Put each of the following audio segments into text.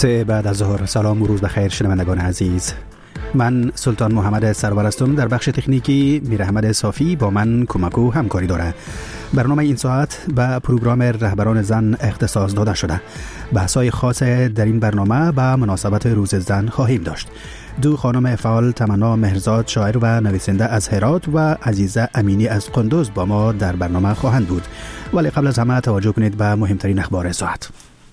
سه بعد از ظهر. سلام و روز بخیر شنوندگان عزیز. من سلطان محمد سرور هستم. در بخش تکنیکی میر احمد صافی با من کمک و همکاری داره. برنامه این ساعت به پروگرام رهبران زن اختصاص داده شده. بحث‌های خاص در این برنامه به مناسبت روز زن خواهیم داشت. دو خانم فعال، تمنا مهرزاد شاعر و نویسنده از هرات و عزیزه امینی از قندوز با ما در برنامه خواهند بود. ولی قبل از همه توجه کنید به مهمترین اخبار ساعت.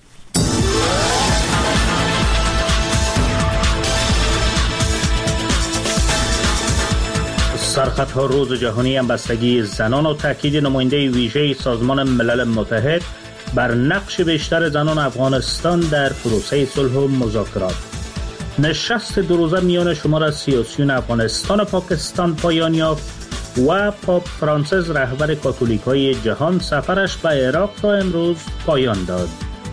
سرخطها روز جهانی همبستگی زنان و تاکید نماینده ویژه سازمان ملل متحد بر نقش بیشتر زنان افغانستان در پروسه صلح و مذاکرات. نشست دو روزه میان شمار سیاسیون افغانستان و پاکستان پایان یافت و پاپ فرانسیس رهبر کاتولیکای جهان سفرش به عراق را امروز پایان داد.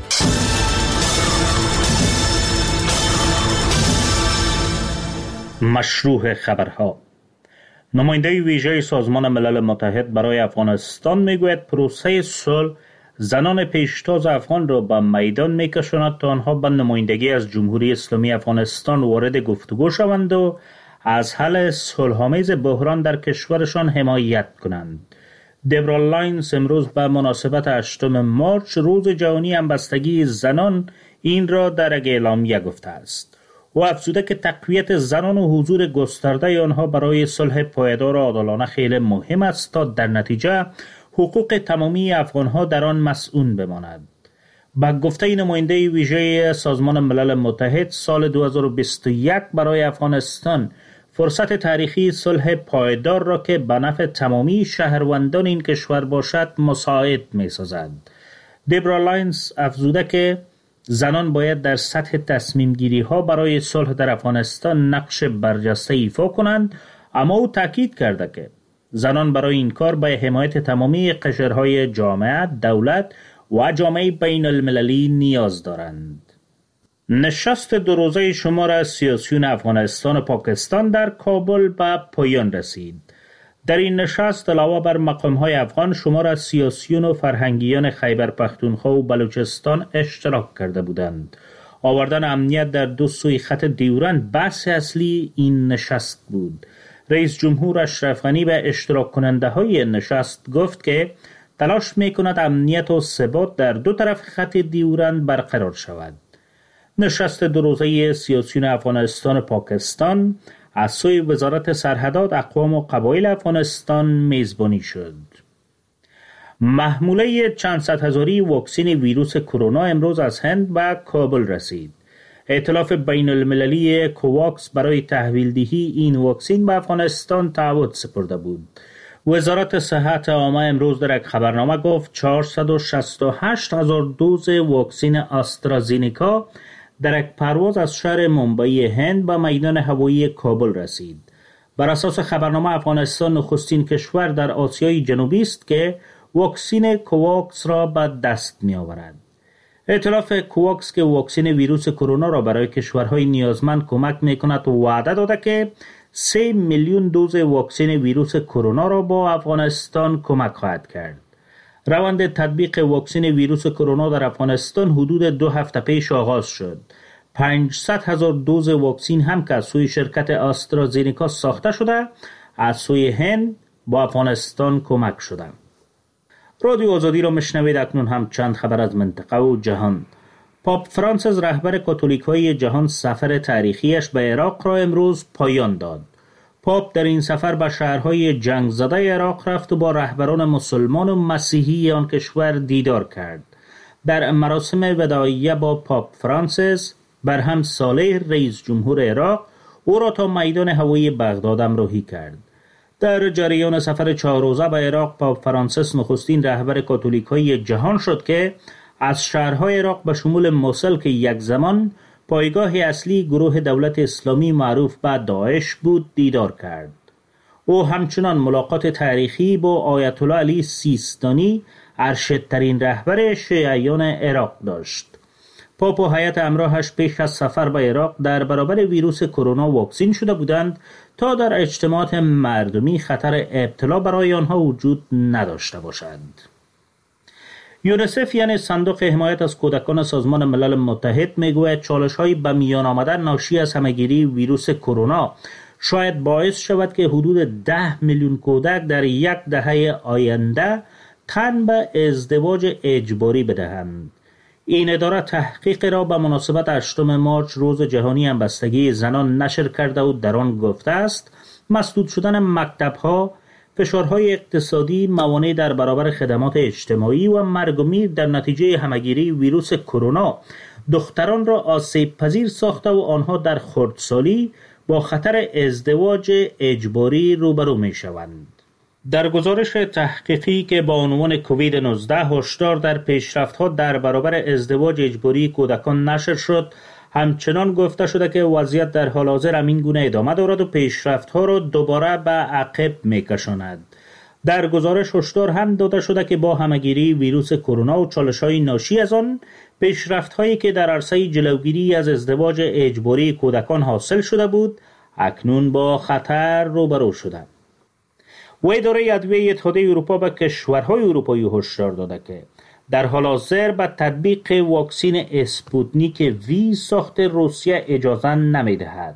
مشروع خبرها. نماینده ویژه سازمان ملل متحد برای افغانستان میگوید پروسه صلح زنان پیشتاز افغان را به میدان میکشاند تا آنها به نمایندگی از جمهوری اسلامی افغانستان وارد گفتگو شوند و از حل صلح‌آمیز بحران در کشورشان حمایت کنند. دبرا لاینز امروز به مناسبت 8 مارچ روز جهانی همبستگی زنان این را در یک اعلامیه گفته است. و افزوده که تقویت زنان و حضور گسترده آنها برای صلح پایدار و عادلانه خیلی مهم است تا در نتیجه حقوق تمامی افغانها در آن مسئول بماند. با گفته نماینده ویژه سازمان ملل متحد، سال 2021 برای افغانستان فرصت تاریخی صلح پایدار را که به نفع تمامی شهروندان این کشور باشد مساعد می سازد. دبرا لاینز افزوده که زنان باید در سطح تصمیم گیری ها برای صلح در افغانستان نقش برجسته ایفا کنند، اما او تاکید کرده که زنان برای این کار به حمایت تمامی قشرهای جامعه، دولت و جامعه بین المللی نیاز دارند. نشست دو روزه شمار سیاسیون افغانستان و پاکستان در کابل به پایان رسید. در این نشست علاوه بر مقام‌های افغان، شمار از سیاسیون و فرهنگیان خیبر پختونخوا و بلوچستان اشتراک کرده بودند. آوردن امنیت در دو سوی خط ډیورند بحث اصلی این نشست بود. رئیس جمهور اشرف غنی به اشتراک کننده های نشست گفت که تلاش میکند امنیت و ثبات در دو طرف خط ډیورند برقرار شود. نشست دو روزه سیاسیون افغانستان و پاکستان از سوی وزارت سرحدات، اقوام و قبایل افغانستان میزبانی شد. محموله چند صد هزاری واکسن ویروس کرونا امروز از هند به کابل رسید. ائتلاف بین المللی کوواکس برای تحویل دهی این واکسن به افغانستان تعهد سپرده بود. وزارت صحت عامه امروز در یک خبرنامه گفت 468,000 دوز واکسن آسترازینیکا در یک پرواز از شهر ممبئی هند به میدان هوایی کابل رسید. بر اساس خبرنامه افغانستان نخستین کشور در آسیای جنوبی است که واکسن کوواکس را به دست می آورد. ائتلاف کوواکس که واکسن ویروس کرونا را برای کشورهای نیازمند کمک می کند و وعده داده که 3 میلیون دوز واکسن ویروس کرونا را با افغانستان کمک خواهد کرد. روند تطبیق واکسن ویروس کرونا در افغانستان حدود 2 هفته پیش آغاز شد. 500,000 دوز واکسن هم که از سوی شرکت آسترازینیکا ساخته شده از سوی هند با افغانستان کمک شده. رادیو آزادی را میشنوید. اکنون هم چند خبر از منطقه و جهان. پاپ فرانسیس رهبر کاتولیکای جهان سفر تاریخیش به عراق را امروز پایان داد. پاپ در این سفر به شهرهای جنگ زده عراق رفت و با رهبران مسلمان و مسیحی آن کشور دیدار کرد. در مراسم وداعیه با پاپ فرانسیس، برهم صالح رئیس جمهور عراق او را تا میدان هوایی بغداد همراهی کرد. در جریان سفر 4 روزه به عراق، پاپ فرانسیس نخستین رهبر کاتولیکای جهان شد که از شهرهای عراق به شمول موصل که یک زمان پایگاه اصلی گروه دولت اسلامی معروف به داعش بود دیدار کرد. او همچنان ملاقات تاریخی با آیت الله علی سیستانی، ارشدترین رهبر شیعیان عراق داشت. پاپ و هیئت همراهش پیش از سفر به عراق در برابر ویروس کرونا واکسین شده بودند تا در اجتماعات مردمی خطر ابتلا برای آنها وجود نداشته باشد. یونیسف یعنی صندوق حمایت از کودکان سازمان ملل متحد میگوید چالش‌های به میان آمده ناشی از همه‌گیری ویروس کرونا شاید باعث شود که حدود 10 میلیون کودک در یک دهه آینده تن به ازدواج اجباری بدهند. این اداره تحقیق را به مناسبت 8 مارچ روز جهانی همبستگی زنان نشر کرده و در آن گفته است مسدود شدن مکتب‌ها، فشارهای اقتصادی، موانع در برابر خدمات اجتماعی و مرگ و میر در نتیجه همه‌گیری ویروس کرونا دختران را آسیب پذیر ساخته و آنها در خردسالی با خطر ازدواج اجباری روبرو می شوند. در گزارش تحقیقی که با عنوان کووید 19 هشدار در پیشرفت‌ها در برابر ازدواج اجباری کودکان نشر شد، همچنان گفته شده که وضعیت در حال حاضر همین گونه ادامه دارد و پیشرفت‌ها را دوباره به عقب می‌کشاند. در گزارش هشدار هم داده شده که با همه‌گیری ویروس کرونا و چالش‌های ناشی از آن، پیشرفت‌هایی که در عرصه جلوگیری از ازدواج اجباری کودکان حاصل شده بود، اکنون با خطر روبرو شدند. و اداره ادویه اتحادیه اروپا به کشورهای اروپایی هشدار داده که در حال حاضر به تطبیق واکسن اسپوتنیک وی ساخت روسیه اجازه نمی‌دهد.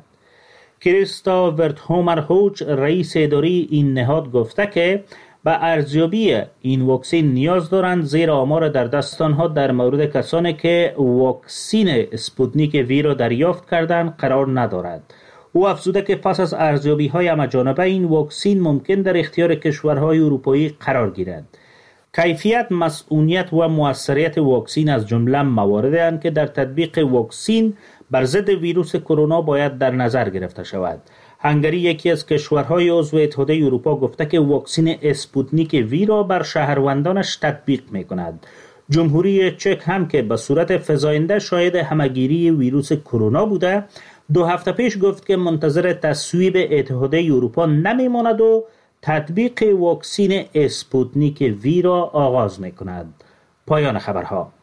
کریستا ورتهومرهوچ رئیس اداره این نهاد گفته که به ارزیابی این واکسن نیاز دارند، زیرا آمار در دست آنها در مورد کسانی که واکسن اسپوتنیک وی را دریافت کردند قرار ندارد. او افزوده که پس از ارزیابی‌های همه‌جانبه این واکسن ممکن در اختیار کشورهای اروپایی قرار گیرد. کیفیت، مسئولیت و موثریت واکسن از جمله مواردی هستند که در تطبیق واکسن بر ضد ویروس کرونا باید در نظر گرفته شود. هنگری یکی از کشورهای عضو اتحادیه اروپا گفته که واکسن اسپوتنیک وی را بر شهروندانش تطبیق می‌کند. جمهوری چک هم که به صورت فزاینده شاهد همه‌گیری ویروس کرونا بوده، 2 هفته پیش گفت که منتظر تصویب اتحادیه اروپا نمی‌ماند و تطبیق واکسن اسپوتنیک وی را آغاز می‌کند. پایان خبرها.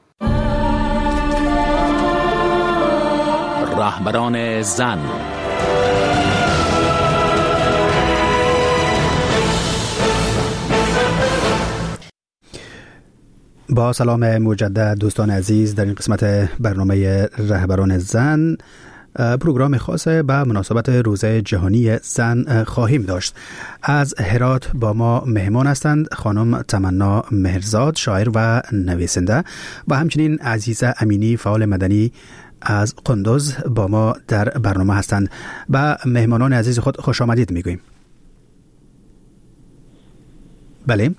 رهبران زن. با سلام مجدد دوستان عزیز، در این قسمت برنامه رهبران زن پروگرام خاص به مناسبت روز جهانی زن خواهیم داشت. از هرات با ما مهمان هستند خانم تمنا مهرزاد، شاعر و نویسنده، و همچنین عزیزه امینی، فعال مدنی از قندوز با ما در برنامه هستند. به مهمانان عزیز خود خوش آمدید میگوییم. بله.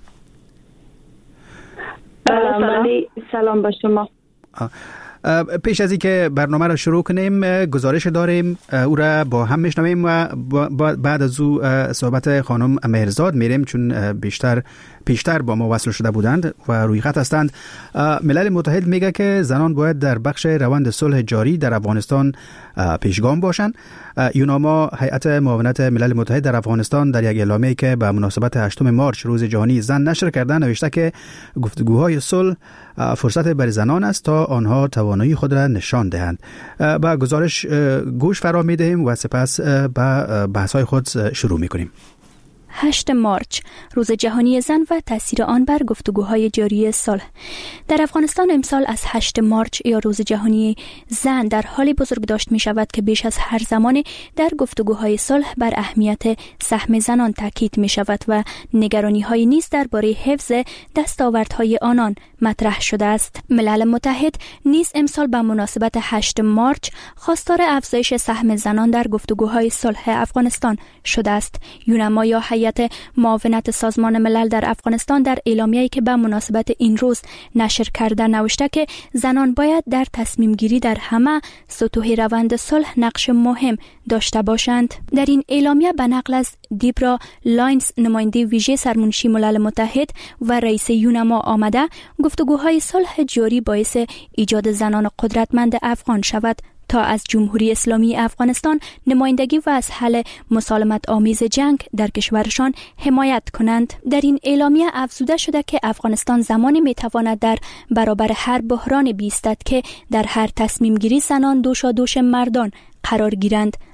سلام با شما. پیش از اینکه برنامه را شروع کنیم گزارش داریم، او را با هم میشنویم و بعد از او صحبت خانم مهرزاد میریم، چون پیشتر با ما وصل شده بودند و روی خط هستند. ملل متحد میگه که زنان باید در بخش روند صلح جاری در افغانستان پیشگام باشند. یوناما، هیئت معاونت ملل متحد در افغانستان، در یک اعلامیه‌ای که به مناسبت 8 مارچ روز جهانی زن نشر کرده نوشته که گفتگوهای صلح فرصت برای زنان است تا آنها توانایی خود را نشان دهند. با گزارش گوش فرا می‌دهیم و سپس به بحث‌های خود شروع می‌کنیم. 8 مارچ روز جهانی زن و تاثیر آن بر گفتگوهای جاری صلح. در افغانستان امسال از 8 مارچ یا روز جهانی زن در حالی بزرگ داشت می شود که بیش از هر زمان در گفتگوهای صلح بر اهمیت سهم زنان تاکید می شود و نگرانی های نیز درباره حفظ دستاوردهای آنان مطرح شده است. ملل متحد نیز امسال به مناسبت 8 مارچ خواستار افزایش سهم زنان در گفتگوهای صلح افغانستان شده است. یونما یا هیئت معاونت سازمان ملل در افغانستان در اعلامیه‌ای که به مناسبت این روز نشر کرده نوشته که زنان باید در تصمیم گیری در همه سطوح روند صلح نقش مهم داشته باشند. در این اعلامیه به نقل از دیبرا لاینز، نماینده ویژه سرمنشی ملل متحد و رئیس یونما آمده، گفتگوهای صلح جاری باعث ایجاد زنان قدرتمند افغان شود تا از جمهوری اسلامی افغانستان نمایندگی و از حل مسالمت آمیز جنگ در کشورشان حمایت کنند. در این اعلامیه افزوده شده که افغانستان زمانی میتواند در برابر هر بحران بیستد که در هر تصمیم گیری زنان دوشادوش مردان قرار گیرند.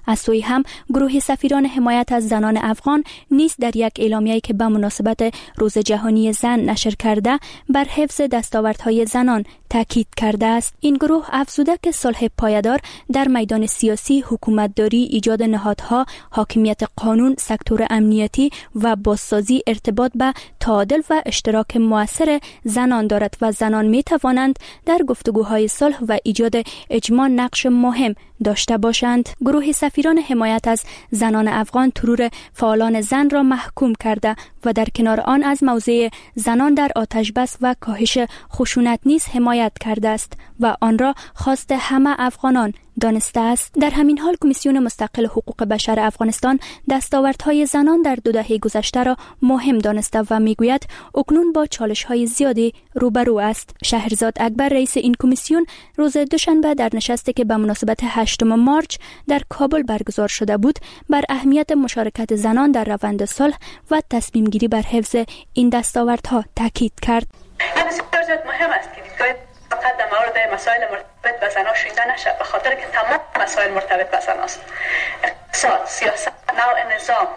از سوی هم گروه سفیران حمایت از زنان افغان نیز در یک اعلامیه‌ای که به مناسبت روز جهانی زن نشر کرده بر حفظ دستاوردهای زنان تاکید کرده است. این گروه افزوده که صلح پایدار در میدان سیاسی، حکومتداری، ایجاد نهادها، حاکمیت قانون، سکتور امنیتی و بازسازی ارتباط به تعادل و اشتراک مؤثر زنان دارد و زنان می توانند در گفتگوهای صلح و ایجاد اجماع نقش مهم داشته باشند. گروه سفیران حمایت از زنان افغان ترور فعالان زن را محکوم کرده و در کنار آن از موضع زنان در آتش بس و کاهش خشونت نیز حمایت کرده است و آن را خواست همه افغانان دانسته است. در همین حال کمیسیون مستقل حقوق بشر افغانستان دستاوردهای زنان در 2 دهه گذشته را مهم دانسته و میگوید اکنون با چالش‌های زیادی روبرو است. شهرزاد اکبر رئیس این کمیسیون روز دوشنبه در نشستی که به مناسبت 8 مارچ در کابل برگزار شده بود بر اهمیت مشارکت زنان در روند صلح و تصمیم گیری بر حفظ این دستاوردها تاکید کرد. بسیار مهم است که فقط در مورد مسائل مرتبط به زنان شنیده نشه، به خاطر که تمام مسائل مرتبط به زنان است. اقتصاد، سیاست، نوع نظام،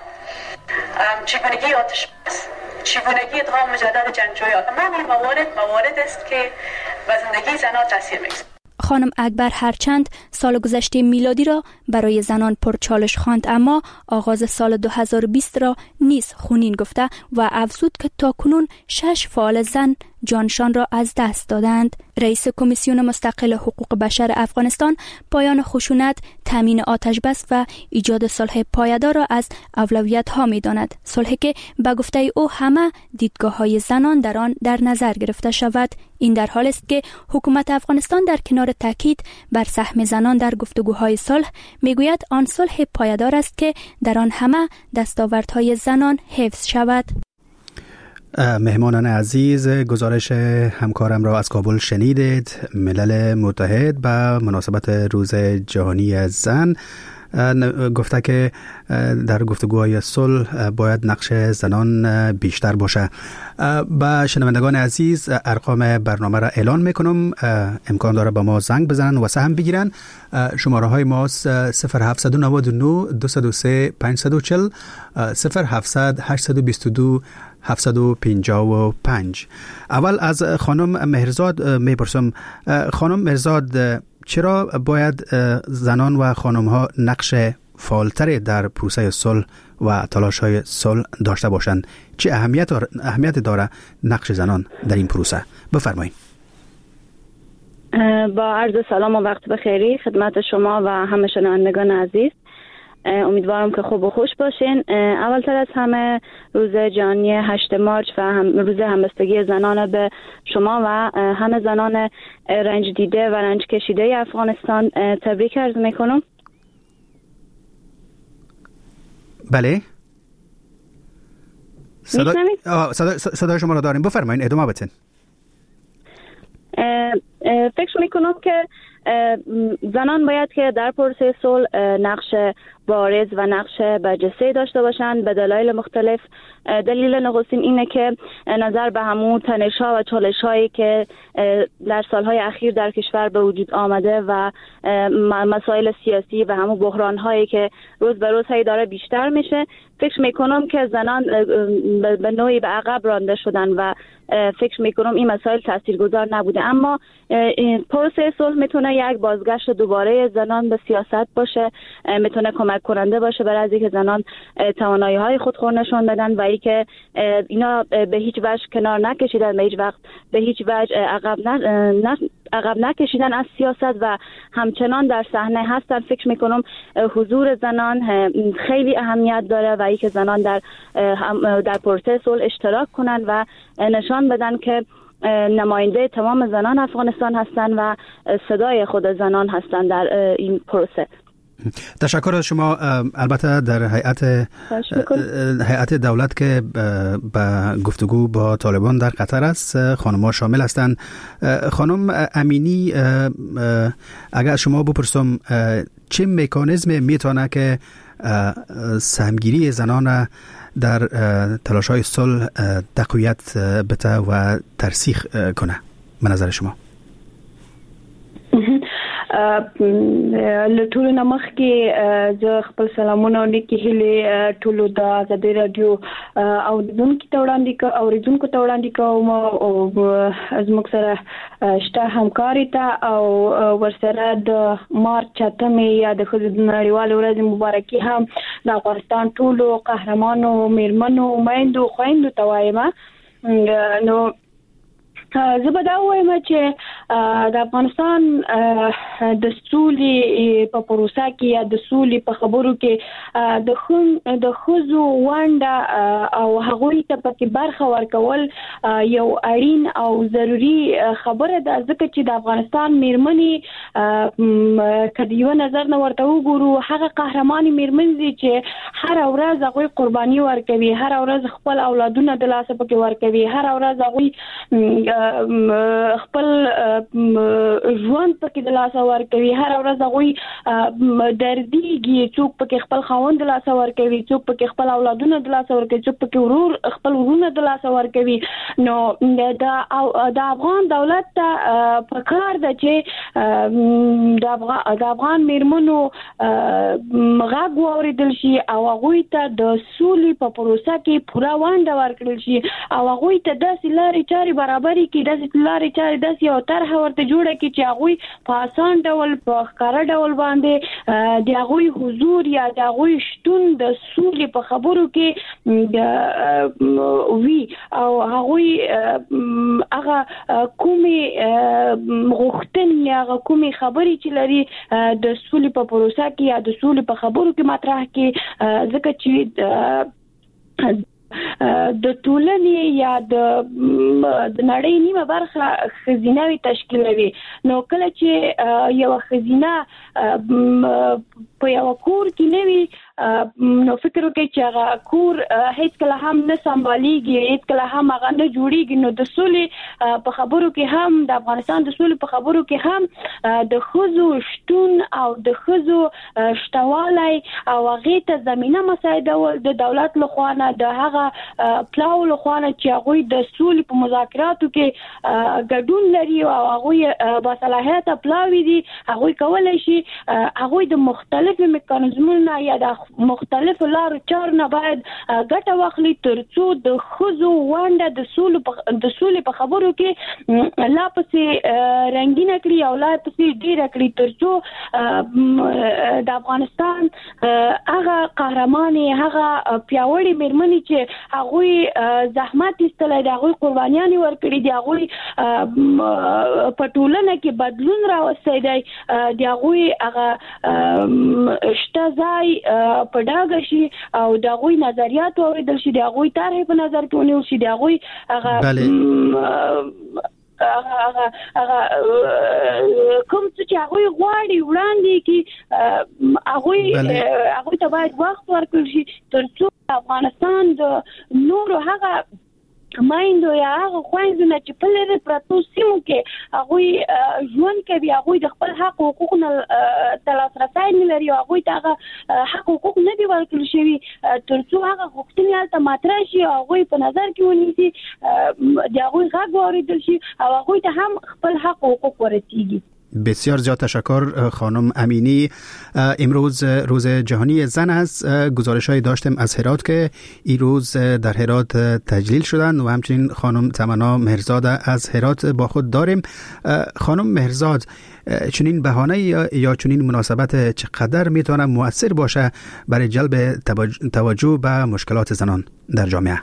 چگونگی آتش بس، چگونگی ادغام مجدد جنگجویان، تمام این موارد است که به زندگی زنان تاثیر میگذارد. خانم اکبر هرچند سال گذشته میلادی را برای زنان پرچالش خواند، اما آغاز سال 2020 را نیز خونین گفته و افزود که تاکنون 6 فعال زن جانشان را از دست دادند. رئیس کمیسیون مستقل حقوق بشر افغانستان پایان خشونت، تامین آتش بس و ایجاد صلح پایدار را از اولویت‌ها می‌داند. صلحی که به گفته او همه دیدگاه‌های زنان در آن در نظر گرفته شود. این در حالی است که حکومت افغانستان در کنار تاکید بر سهم زنان در گفتگوهای صلح میگوید آن صلح پایدار است که در آن همه دستاوردهای زنان حفظ شود. مهمانان عزیز، گزارش همکارم را از کابل شنیدید. ملل متحد به مناسبت روز جهانی زن گفته که در گفتگوهای صلح باید نقش زنان بیشتر باشه. با شنوندگان عزیز ارقام برنامه را اعلان میکنم. امکان داره با ما زنگ بزنن و سهم بگیرن. شماره های ما 0799 203 540 0700 822 755. اول از خانم مهرزاد میپرسم. خانم مهرزاد، چرا باید زنان و خانم ها نقش فعالتری در پروسه صلح و تلاش های صلح داشته باشند؟ چه اهمیت داره نقش زنان در این پروسه؟ بفرمایید. با عرض سلام و وقت بخیری خدمت شما و همه شنوندگان عزیز. امیدوارم که خوب و خوش باشین. اولتر از همه روز جهانی 8 مارچ و روز همبستگی زنان به شما و همه زنان رنج دیده و رنج کشیده افغانستان تبریک عرض میکنم. بله، صدای شما را داریم، بفرمایید، ادامه بدین. فکر میکنم که زنان باید که در پروسه صلح نقش بارز و نقش برجسته داشته باشند به دلایل مختلف. دلیل نخستین اینه که نظر به همون تنش‌ها و چالش‌هایی که در سالهای اخیر در کشور به وجود آمده و مسائل سیاسی و همون بحران‌هایی که روز به روز داره بیشتر میشه، فکر میکنم که زنان به نوعی به عقب رانده شدن و فکر میکنم این مسائل تاثیرگذار نبوده. اما پروسه صلح میتونه یک بازگشت دوباره زنان به سیاست باشه، میتونه کمک کننده باشه برای از اینکه زنان توانایی‌های خود نشون بدن و اینکه اینا به هیچ وجه کنار نکشیدن، به هیچ وقت به هیچ وجه عقب نکشیدن از سیاست و همچنان در صحنه هستن. فکر میکنم حضور زنان خیلی اهمیت داره و اینکه زنان در پروسه صلح اشتراک کنن و نشان بدن که نماینده تمام زنان افغانستان هستن و صدای خود زنان هستن در این پروسه. تشکر از شما. البته در هیئت دولت که به گفتگو با طالبان در قطر است خانم‌ها شامل هستند. خانم امینی، اگر شما بپرسم چه مکانیزم میتونه که سهمگیری زنان در تلاش‌های صلح تقویت بده و ترسیخ کنه به نظر شما؟ لټول نمخ کې ز خپل سلامونه لیکي هلي ټولو د آزادۍ رادیو او دونکو ته وړاندې کوم او زموږ سره شته همکاري ته او ورسره د مارچ 8 یا د نړیوال ورځ مبارکي هم د افغانستان ټولو قهرمانو میرمنو میندو خويندو ته وایم. نو زه به دا وایم چې د افغانستان د سولې په پروسه کې یا د سولې په خبرو کې د خزو وانډه او هغوی ته پکې برخه ورکول یو اړین او ضروری خبره ده، ځکه چې د افغانستان میرمنې کله یو نظر نه ورته وګورو، هغه قهرماني میرمنې دي چې هر ورځ هغوی قرباني ورکوي، هر ورځ خپل اولادونه د لاسه پکې ورکوي، هر ورځ هغوی خپل ژوند پکې د لاسه ورکوي، هر ورځ هغوی درديږي، څوک پکې خپل خاوند د لاسه ورکوي، څوک پکې خپل اولادونه د لاسه ورکوي، څوک پکې خپل ورونه د لاسه ورکوي. نو د افغان دولت ته پکار ده چې د افغان میرمنو غږ واوریدل شي او هغوی ته د سولې په پروسه کې پوره ونډه ورکړل شي او هغوی ته داسې لارې چارې برابرې کې داسې لارې چارې داسې یو طرحه ورته جوړه کړي چې هغوی په آسان ډول په ښکاره ډول باندې د هغوی حضور یا د هغوی شتون د سولې په خبرو کې وي او هغوی هغه کومې غوښتنې هغه کومې خبرې چې لري د سولې په پروسه کې یا د سولې په خبرو کې مطرح کړي، ځکه چې د ټولنې یا د نړۍ نیمه برخه خزینه تشکیلوي. نو کله چې یو خزینه په یو کور کې نه وي، نو فکر وکړئ چې هغه کور هیڅ کله هم نه سمباليږي، هیڅ کله هم هغه نه جوړیږي. نو د سولې په خبرو کې هم د افغانستان د سولې په خبرو کې هم د خزو شتون او د خزو شتوالی او هغه ته زمينه مساعدول د دولت لخوا نه د هغه پلاو لخوا نه چې هغه د سولې په مذاکراتو کې ګډون لري او هغه با صلاحیت پلاوی دي، هغه کولای شي هغه د مختلفو میکانیزمونو یا د مختلفو لارو چارو نه باید ګټه واخلي ترڅو د خزو وانډه د سولې په خبرو کې لا پسې رنگینه کړي او لا پسې ډیره کړي، ترڅو د افغانستان هغه قهرمانې هغه پیاوړې میرمنې چې هغه زحمت ایستلای دي، هغه قربانیان ورکړي دي، هغه په ټولنه کې بدلون راوستي دي، د هغه شته ځای په ډاګه شي او د هغوی نظریات اوریدل شي، د هغوی طرح په نظر کې ونیول شي، د هغوی هغه کوم څه چې هغوی غواړي وړاندې کې هغوی ته باید وخت ورکړل شي ترڅو افغانستان د نورو هغه مایندو یا هغه خويندو نه چې په لري پراتو سیمو کې هغه ژوند کوي، هغه د خپل حق او حقوق نه لاسرسي نه لري، هغه ته هغه حق او حقوق نه دی ورکړل شوی، ترڅو هغه حقوقي ته مطرح شي، هغه په نظر کې ونیسي، د هغه غږ واوریدل شي او هغه ته هم خپل حق او حقوق ورسیږي. بسیار زیاد تشکر خانم امینی. امروز روز جهانی زن است. گزارش‌های داشتیم از هرات که این روز در هرات تجلیل شدن و همچنین خانم تمنا مهرزاد از هرات با خود داریم. خانم مهرزاد، چنین بهانه یا چنین مناسبت چقدر میتونه مؤثر باشه برای جلب توجه به مشکلات زنان در جامعه؟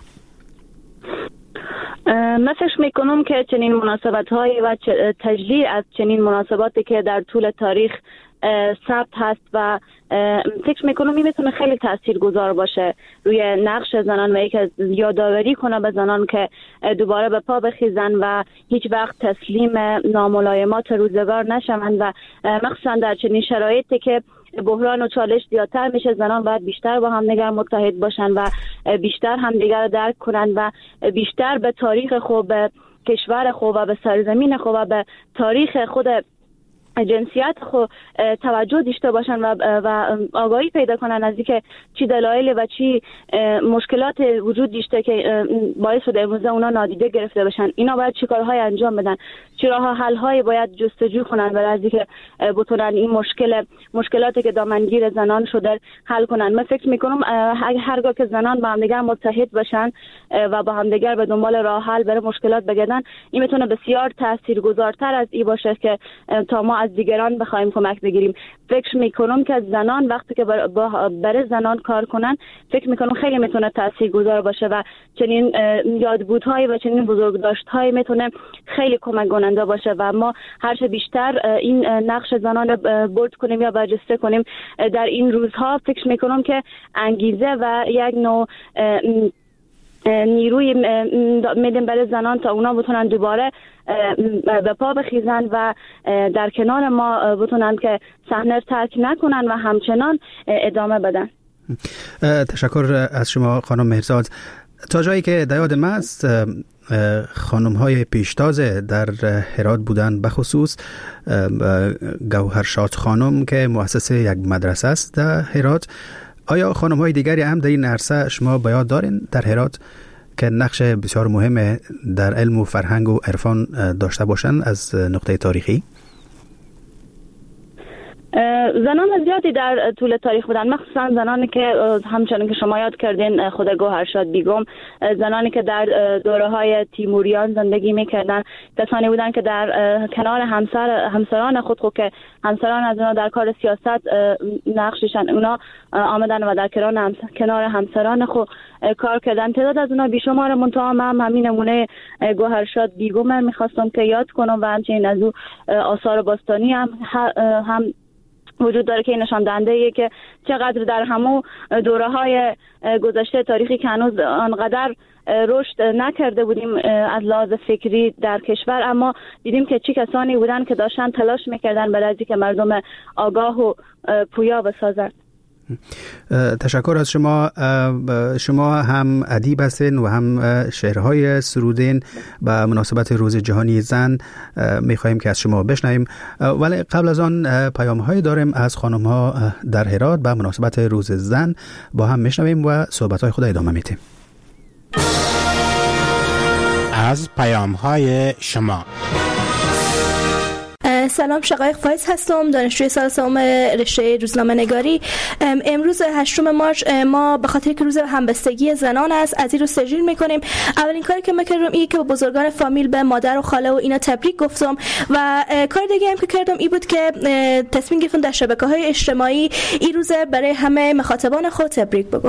من فکر میکنم که چنین مناسبت‌های و تجلیل از چنین مناسباتی که در طول تاریخ ثبت هست و فکر میکنم این میتونه خیلی تاثیرگذار باشه روی نقش زنان و یک از یادآوری کنه به زنان که دوباره به پا بخیزن و هیچ وقت تسلیم ناملایمات روزگار نشوند و مخصوصا در چنین شرایطی که بحران و چالش زیادتر میشه، زنان باید بیشتر با هم دیگر متحد باشن و بیشتر هم دیگر رو درک کنن و بیشتر به تاریخ خود، به کشور خود و به سرزمین خود و به تاریخ خود جنسیت خو توجه داشته باشن و آگاهی پیدا کنن از اینکه چی دلایل و چی مشکلات وجود داشته که باعث شده امروزه اونا نادیده گرفته بشن. اینا باید چی کارهای انجام بدن، چی راه حل های باید جستجو کنن برای از اینکه بتونن این مشکلاتی که دامنگیر زنان شده حل کنن. من فکر میکنم هرگاه که زنان با همدیگر متحد باشن و با همدیگر به دنبال راه حل برای مشکلات بگردن، این میتونه بسیار تاثیرگذارتر از این باشه که تا ما از دیگران بخوایم کمک بگیریم. فکر میکنم که زنان وقتی که برای زنان کار کنن، فکر میکنم خیلی میتونه تاثیرگذار باشه و چنین یادبودهای و چنین بزرگداشت‌های میتونه خیلی کمک کننده باشه و ما هر چه بیشتر این نقش زنان برد کنیم یا برجسته کنیم در این روزها، فکر میکنم که انگیزه و یک نوع نیروی میدیم برای زنان تا اونا بتونن دوباره به پا بخیزن و در کنار ما بتونن که صحنه ترک نکنن و همچنان ادامه بدن. تشکر از شما خانم مهرزاد. تا جایی که در یاد من است، خانم‌های پیشتازه در هرات بودن، بخصوص گوهرشاد خانم که مؤسس یک مدرسه است در هرات. آیا خانم‌های دیگری هم در این عرصه شما به یاد دارین در هرات که نقش بسیار مهم در علم و فرهنگ و عرفان داشته باشند از نقطه تاریخی؟ زنان زیادی در طول تاریخ بودن، مخصوصا زنانی که همچنان که شما یاد کردین خود گوهرشاد بیگم، زنانی که در دوره‌های تیموریان زندگی می‌کردن، کسانی بودن که در کنار همسران خود که همسران از اونا در کار سیاست نقششن، اونا آمدن و در کنار همسران خود کار کردن. تعداد از اونا بیشمار، منتها من همین نمونه گوهرشاد بیگم می‌خواستم که یاد کنم و همچنین از او آثار باستانی هم وجود داره که نشان دهنده که چقدر در همو دوره‌های گذشته تاریخی که هنوز آنقدر رشد نکرده بودیم از لحاظ فکری در کشور، اما دیدیم که چه کسانی بودن که داشتن تلاش میکردن برای اینکه مردم آگاه و پویا بسازند. تشکر از شما. شما هم ادیب هستین و هم شعرهای سرودین به مناسبت روز جهانی زن میخواهیم که از شما بشنویم، ولی قبل از آن پیام‌های داریم از خانم‌ها در هرات به مناسبت روز زن، با هم میشنویم و صحبت‌های خود ادامه میدیم. از پیام‌های شما. سلام، شقایق فایز هستم، دانشجوی سال سوم رشته روزنامه نگاری. امروز 8 مارچ ما به خاطر که روز همبستگی زنان است، از این روز تجلیل میکنیم. اولین کاری که میکردم اینه که به بزرگان فامیل، به مادر و خاله و اینا تبریک گفتم و کار دیگه هم که کردم این بود که تصمیم گرفتم در شبکه‌های اجتماعی این روز برای همه مخاطبان خود تبریک بگم.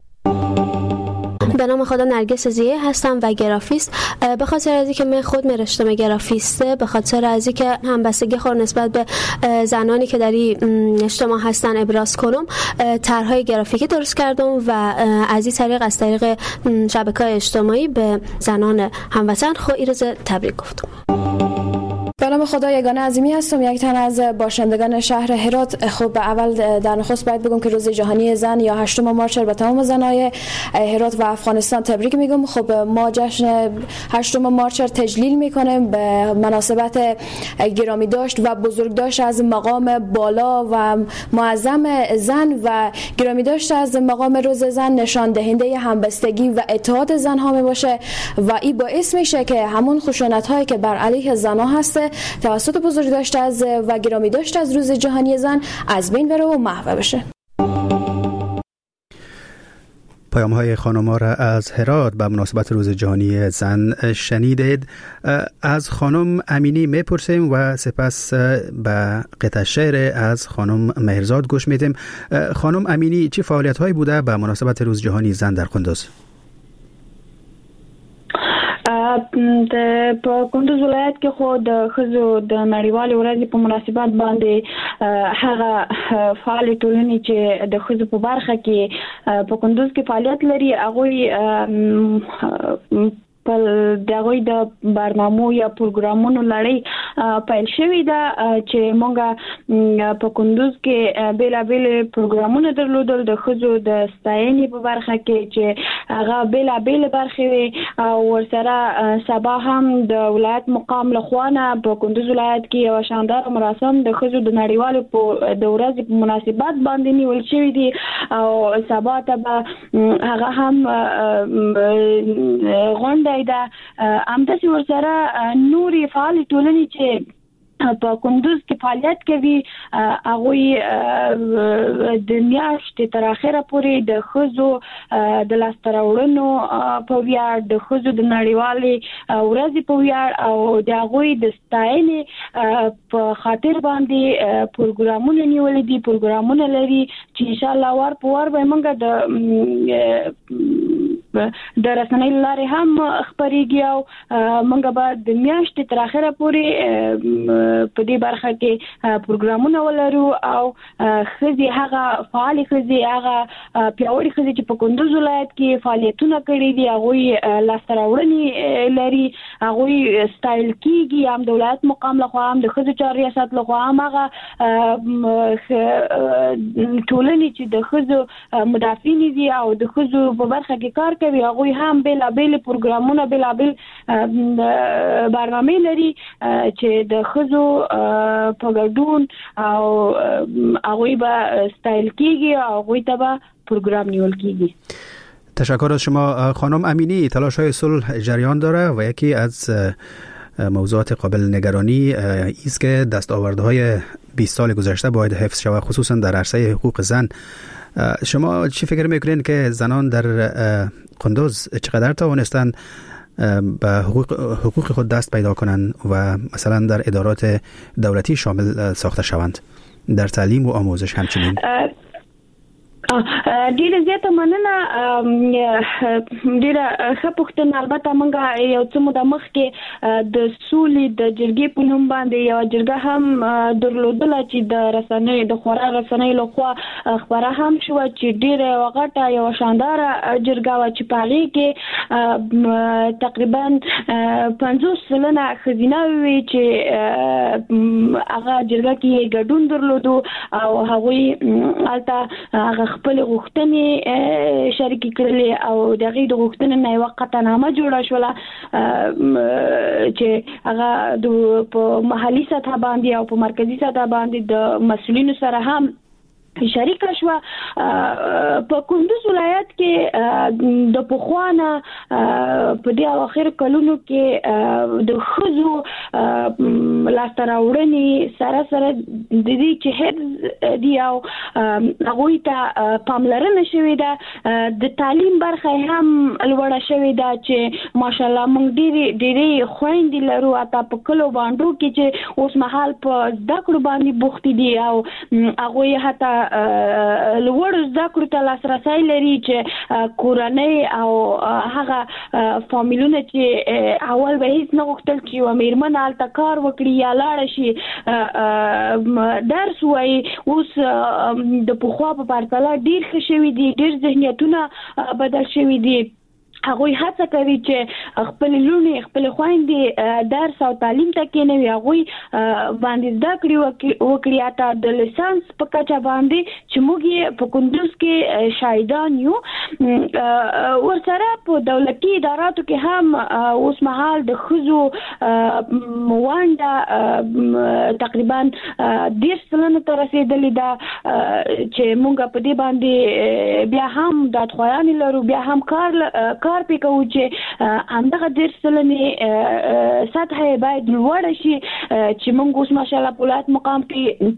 به نام خدا نرگس زیه هستم و گرافیست. به خاطر از اینکه من خود رشته گرافیسته، به خاطر از اینکه همبستگی خود نسبت به زنانی که در این اجتماع هستن ابراز کنم، طرحهای گرافیکی درست کردم و از این طریق از طریق شبکه‌های اجتماعی به زنان هموطن خود این روز تبریک گفتم. به نام خدا یگانه عظیمی هستم، یک تن از باشندگان شهر هرات. خب اول در نخست باید بگم که روز جهانی زن یا 8 مارچ به تمام زنای هرات و افغانستان تبریک میگم. خب ما جشن 8 مارچ تجلیل میکنیم به مناسبت گرامی داشت و بزرگ داشت از مقام بالا و معظم زن و گرامی داشت از مقام روز زن، نشان دهنده همبستگی و اتحاد زنها می باشه و این باعث میشه که همون خشونت هایی که بر علیه زنها هست توسط بزرگ داشته از و گرامی داشته از روز جهانی زن از بین بره و محو بشه. پیام‌های خانم‌ها را از هرات به مناسبت روز جهانی زن شنیدید. از خانم امینی میپرسیم و سپس به قطعه شعر از خانم مهرزاد گوش میدیم. خانم امینی، چه فعالیت‌هایی بوده به مناسبت روز جهانی زن در کندوز؟ په کندوز ولایت کې خو د ښځو د نړیوالې ورځې په مناسبت باندې هغه فعال ټولنې چې د ښځو په برخه کې په کندوز کې فعالیت لري، هغوی د د غوي د برنامو یا پروګرامونو لړۍ پیل شوې ده چې مونږه په کندوز کې بیلابل پروګرامونه درلودل د خزو د ستاینې په برخه کې چې هغه بیلابل برخې وي او ورسره سبا هم د ولایت مقام لخوانه په کندوز ولایت کې یو شاندار مراسم د خزو د نړیوالو په د ورځې په مناسبت باندې نیول شوی دي او سبا ته هغه هم غونډه ده همداسې ورسره نوري فعال ټولنې چې په کندوز کې فعالیت کوي هغه د میاشتې تر اخره پورې د خزو د لاستراوړنو په ویاړ د خزو د نړیوالې ورځې په ویاړ او د هغوی د ستاینې په خاطر باندې پروګرامونه نیولې دي پروګرامونه لري چې ان شاء الله ور په ور به موږ د رسنۍ لارې هم خبرېږي او موږ به د میاشتې تر اخره پورې په دې برخه کې پروګرامونه ولرو او خزي هغه فعال خزي هغه پیاوړي خزي چې په کندوز ولایت کې فعالیتونه کړي دي هغه لاستراوړنې لري هغه سټایل کېږي هم د ولایت مقام لخوا هم د خزو چاري ریاست لخوا هم هغه ټولنې چې د خزو مدافعین دي او د خزو په برخه کې کار کوي هغه هم بیلابل پروګرامونه بیلابل برنامه لري چې د خزو په ګډون او هغه به ستایل کیږي او هغه ته به پروگرام نیول کیږي. تشکر از شما خانم امینی. تلاش‌های صلح جریان داره و یکی از موضوعات قابل نگرانی است که دستاوردهای 20 سال گذشته باید حفظ شود خصوصا در عرصه حقوق زن. شما چی فکر میکنین که زنان در قندوز چقدر توانستند به حقوق خود دست پیدا کنند و مثلا در ادارات دولتی شامل ساخته شوند، در تعلیم و آموزش همچنین؟ ډیره زیاته مننه ډیره ښه پوښتنه. البته موږ یو څه موده مخکې د سولې د جرګې په نوم باندې یو جرګه هم درلودله چې د رسنۍ د خورا رسنۍ لخوا خبره هم شو چې ډیره وغټه یو شانداره جرګه و چې په هغې کې تقریبا 50 سلنه ښځینه وي چې هغه جرګه کې ګډون درلودو او هغوی هلته هغه خپل غوښتنې شریکې کړلې او دغه د غوښتنې نه یوه قطعنامه جوړه شوله چې هغه په محلي سطح باندې او په مرکزي سطح باندې د مسؤلینو سره هم شریک شو. په کندوز ولایت کې د پخوانه په دې اخر کلونو کې د خزو لاستراوړنې سره سره د دې چې هر دی او هغه ته پاملرنه شوې ده، د تعلیم برخه هم لوړه شوې ده چې ماشاءالله موږ ډېرې خويندې لرو اته په کلو باندې کې چې اوس مهال په زده کړو باندې بوخت دي او هغه حتی لوړ زده کړو ته لاسرسی لري چې کورنۍ او هغه فامیلونه چې اول به هیڅ نه غوښتل چې یوه میرمن هلته کار وکړي یا لاړه شي درس وایي، اوس د پخوا په پرتله ډېر ښه شوي دي، ډېر ذهنیتونه بدل شوي دي. هغوی هڅه کوي چې خپل لونې خپل خويندې درس او تعلیم ته کېنوي، هغوی باندې زده کړې وکړي اته د لیسانس په کچه باندې چې موږ یې په کندوز کې شاهدان یو. ورسره په دولتي اداراتو کې هم اوس مهال د ښځو ونډه تقریبا 10 سلنه ته رسېدلې ده چې موږ په دې باندې بیا هم دادخواهیانې لرو، بیا هم کار پې کوو چې همدغه 10 سلنې سطح باید لوړه شي چې موږ اوس ماشاءالله په ولایت مقام کې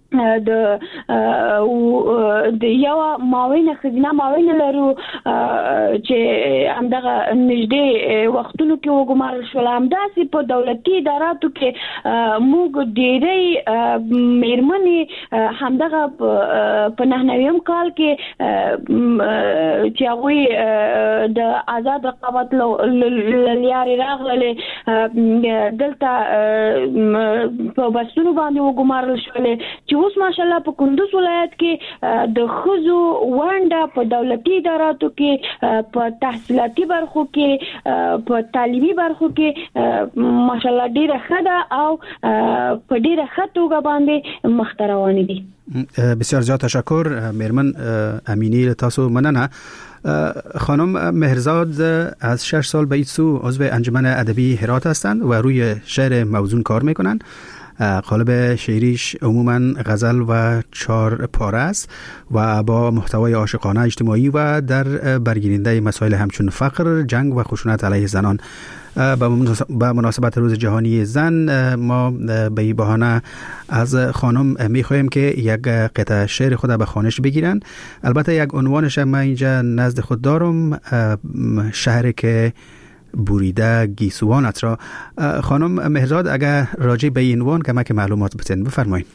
د یو معاونه خزینه معاونه لرو چې همدغه نږدې وختونو کې وګمارل شول. همداسې په دولتي اداراتو کې موږ ډېرې میرمنې همدغه په 99 کال کې چې هغوی د آزاد رقابت لارې راغلې دلته په بسونو باندې وګمارل شول چې اوس ماشاءالله په کندوز ولایت کې د خزو ونډه په دولتي اداراتو کې په تحصیلاتي برخو کې په تعلیمي برخو کې ماشاءالله ډیره ښه ده او په ډیره ښه توګه باندې مخ ته روان دي. بسیار زیاد تشکر میرمن امینی، تاسو مننه. خانم مهرزاد از 6 سال به این سو عضو انجمن ادبی هرات هستند و روی شعر موزون کار میکنند. قالب شعریش عموما غزل و 4 پاره است و با محتوای عاشقانه اجتماعی و در برگیرنده مسائل همچون فقر، جنگ و خشونت علیه زنان. با مناسبت روز جهانی زن ما به این بهانه از خانم میخواهیم که یک قطعه شعر خود به خوانش بگیرن. البته یک عنوانش من اینجا نزد خود دارم، شهر که بوریده گیسوانت را. خانم مهرزاد اگر راجع به این عنوان کمک معلومات بتین بفرمایید.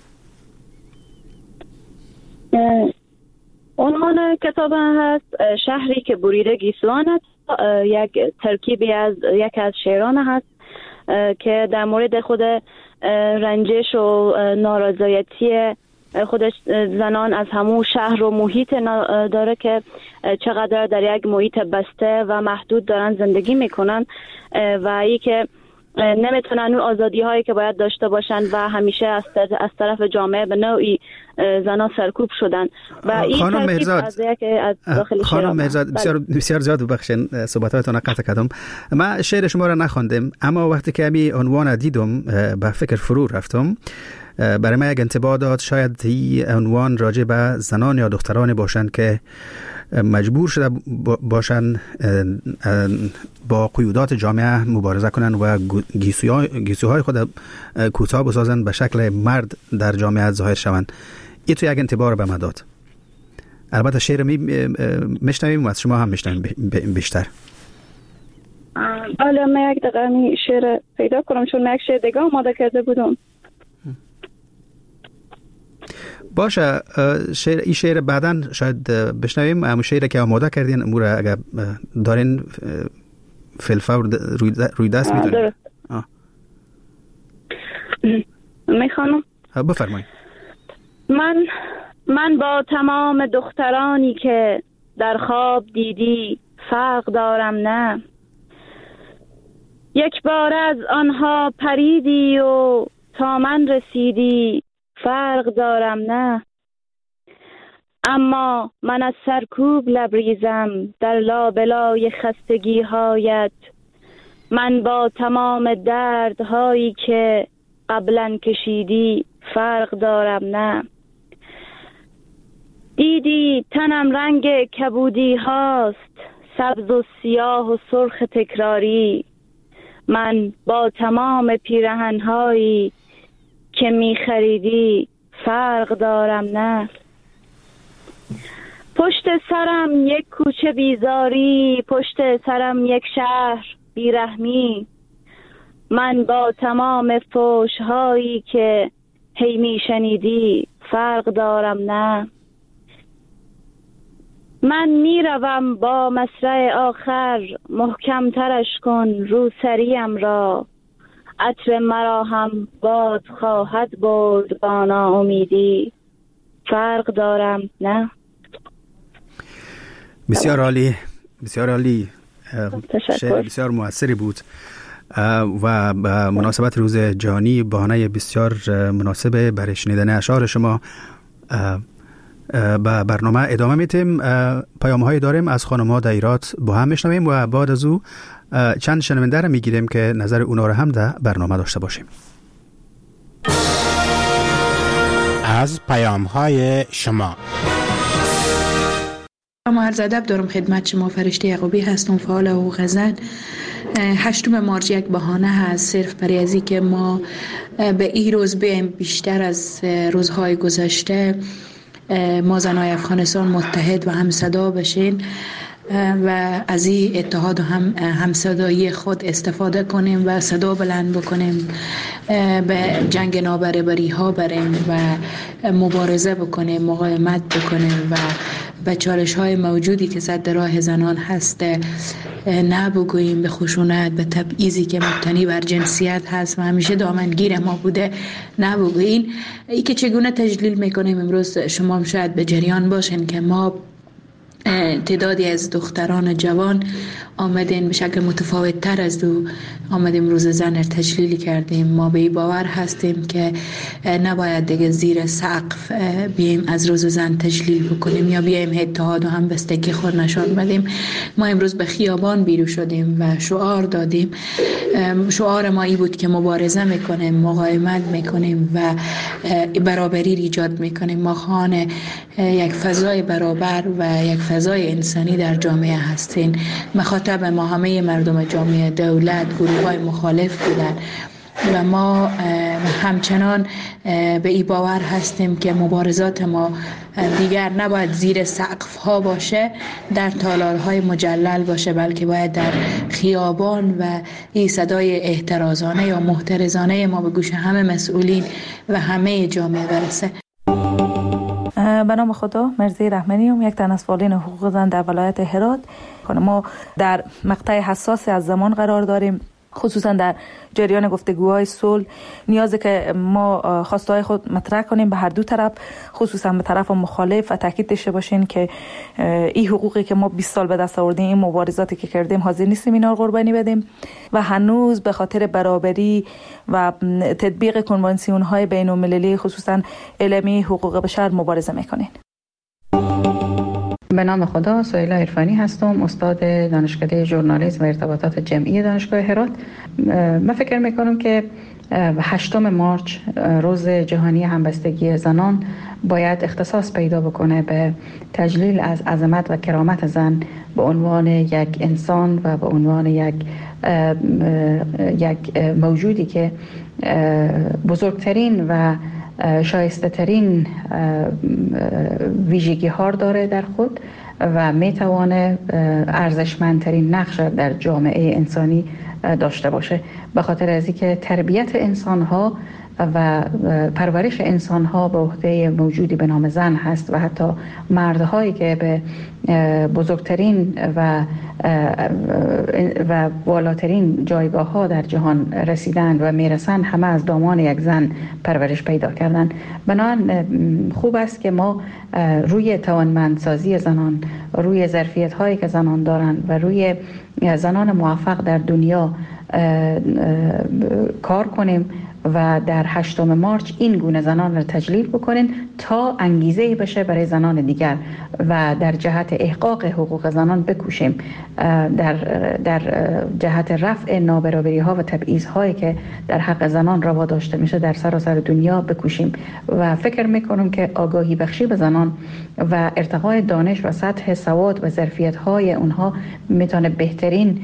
عنوان کتاب هست شهری که بوریده گیسوانت، یک ترکیبی از یک از شعران هست که در مورد خود رنجش و نارضایتی خودش زنان از همون شهر و محیط داره که چقدر در یک محیط بسته و محدود دارن زندگی میکنن و ای که نمیتونن اون آزادی هایی که باید داشته باشن و همیشه از طرف جامعه به نوعی زنان سرکوب شدن. و این خانم مهرزاد از داخل خانم مهرزاد بسیار زیاد ببخشید صحبتاتون قطع کردم. من شعر شما را نخواندم، اما وقتی که می عنوان دیدم به فکر فرو رفتم. برای من یک انطباع داد شاید این عنوان راجع به زنان یا دختران باشند که مجبور شده باشند با قیودات جامعه مبارزه کنند و گیسوهای خود کوتاه بسازند به شکل مرد در جامعه ظاهر شوند. این تو یک انطباع به من داد. البته شعر میشنویم و از شما هم میشنویم بیشتر. حالا من یک دقیقه شعر پیدا کنم چون من یک شعر دیگه آماده کرده بودم. باشه این شعر بعداً شاید بشنویم. اما شعری که آماده کردین امور اگر دارین فلفور روی دست میدونیم. میخوانم. بفرمایید. من با تمام دخترانی که در خواب دیدی فرق دارم نه، یک بار از آنها پریدی و تا من رسیدی فرق دارم نه، اما من از سرکوب لبریزم در لابلای خستگی هایت. من با تمام دردهایی که قبلا کشیدی فرق دارم نه. دیدی تنم رنگ کبودی هاست، سبز و سیاه و سرخ تکراری. من با تمام پیرهنهایی که می خریدی فرق دارم نه. پشت سرم یک کوچه بیزاری، پشت سرم یک شهر بیرحمی. من با تمام فحش‌هایی که هی می شنیدی فرق دارم نه. من می روم با مصرع آخر، محکم ترش کن روسریم را. عطر مرا هم باد خواهد برد با ناامیدی فرق دارم نه. بسیار عالی، بسیار عالی. شعر بسیار مؤثری بود و به مناسبت روز جهانی بهانه بسیار مناسب برای شنیدن اشعار شما. به برنامه ادامه میتیم. پیام‌هایی داریم از خانم‌ها در ایرات با هم میشنویم و بعد از او چند شنونده را میگیریم که نظر اونا را هم در برنامه داشته باشیم. از پیام‌های شما. ما عرض ادب دارم خدمت شما. فرشته یعقوبی هستم، فعال حقوق زن. 8 مارچ یک بهانه هست صرف برای از اینکه ما به این روز بیایم بیشتر از روزهای گذشته ما زنای افغانستان متحد و همصدا بشین و از این اتحاد و همصدایی خود استفاده کنیم و صدا بلند بکنیم، به جنگ نابرابری ها بریم و مبارزه بکنیم، مقاومت بکنیم و و چالش‌های موجودی که صد راه زنان هست نه بگوییم، به خشونت، به تبعیضی که مبتنی بر جنسیت هست و همیشه دامنگیر ما بوده نه بگوییم. ای که چگونه تجلیل میکنیم امروز شما هم شاید به جریان باشین که ما تعدادی از دختران جوان آمدین به شکل متفاوت تر از دو آمدیم روز زن را تجلیل کردیم. ما به این باور هستیم که نباید دیگه زیر سقف بیایم از روز زن تجلیل بکنیم یا بیایم اتحاد و همبستگی خود نشان بدیم. ما امروز به خیابان بیرون شدیم و شعار دادیم. شعار ما این بود که مبارزه میکنیم، مقاومت میکنیم و برابری ایجاد میکنیم. ما خوان یک فضای برابر و یک فضای انسانی در جامعه هستیم. مخاطب ما همه مردم جامعه، دولت، گروه‌های مخالف بودن و ما همچنان به این باور هستیم که مبارزات ما دیگر نباید زیر سقف ها باشه، در تالارهای مجلل باشه، بلکه باید در خیابان و این صدای احترازانه یا محترزانه ما به گوش همه مسئولین و همه جامعه برسه. به نام خدا، مرزی رحمانیم، یک تن از فعالین حقوق زن در ولایت هرات. ما در مقطع حساسی از زمان قرار داریم، خصوصا در جریان گفتگوهای صلح نیازه که ما خواستهای خود مطرح کنیم به هر دو طرف، خصوصا به طرف مخالف، و تاکید داشته باشین که این حقوقی که ما 20 سال به دست آوردیم، این مبارزاتی که کردیم، حاضر نیستیم اینا رو قربانی بدیم و هنوز به خاطر برابری و تطبیق کنوانسیون های بین المللی خصوصا اعلامیه حقوق بشر مبارزه میکنین. به نام خدا، سهیلا عرفانی هستم، استاد دانشکده ژورنالیسم و ارتباطات جمعی دانشگاه هرات. من فکر میکنم که 8 مارچ روز جهانی همبستگی زنان باید اختصاص پیدا بکنه به تجلیل از عظمت و کرامت زن به عنوان یک انسان و به عنوان یک موجودی که بزرگترین و شایسته ترین ویژگی ها داره در خود و میتوانه ارزشمندترین نقش در جامعه انسانی داشته باشه. به خاطر از اینکه تربیت انسان ها و پرورش انسان ها به عهده موجودی به نام زن هست و حتی مردهایی که به بزرگترین و بالاترین جایگاه ها در جهان رسیدند و میرسند، همه از دامان یک زن پرورش پیدا کردن. بنابراین خوب است که ما روی توانمندسازی زنان، روی ظرفیت هایی که زنان دارند و روی زنان موفق در دنیا کار کنیم و در 8 مارچ این گونه زنان را تجلیل بکنین تا انگیزه بشه برای زنان دیگر و در جهت احقاق حقوق زنان بکوشیم، در جهت رفع نابرابری ها و تبعیض هایی که در حق زنان روا داشته میشه در سراسر دنیا بکوشیم. و فکر میکنم که آگاهی بخشی به زنان و ارتقای دانش و سطح سواد و ظرفیت های اونها میتونه بهترین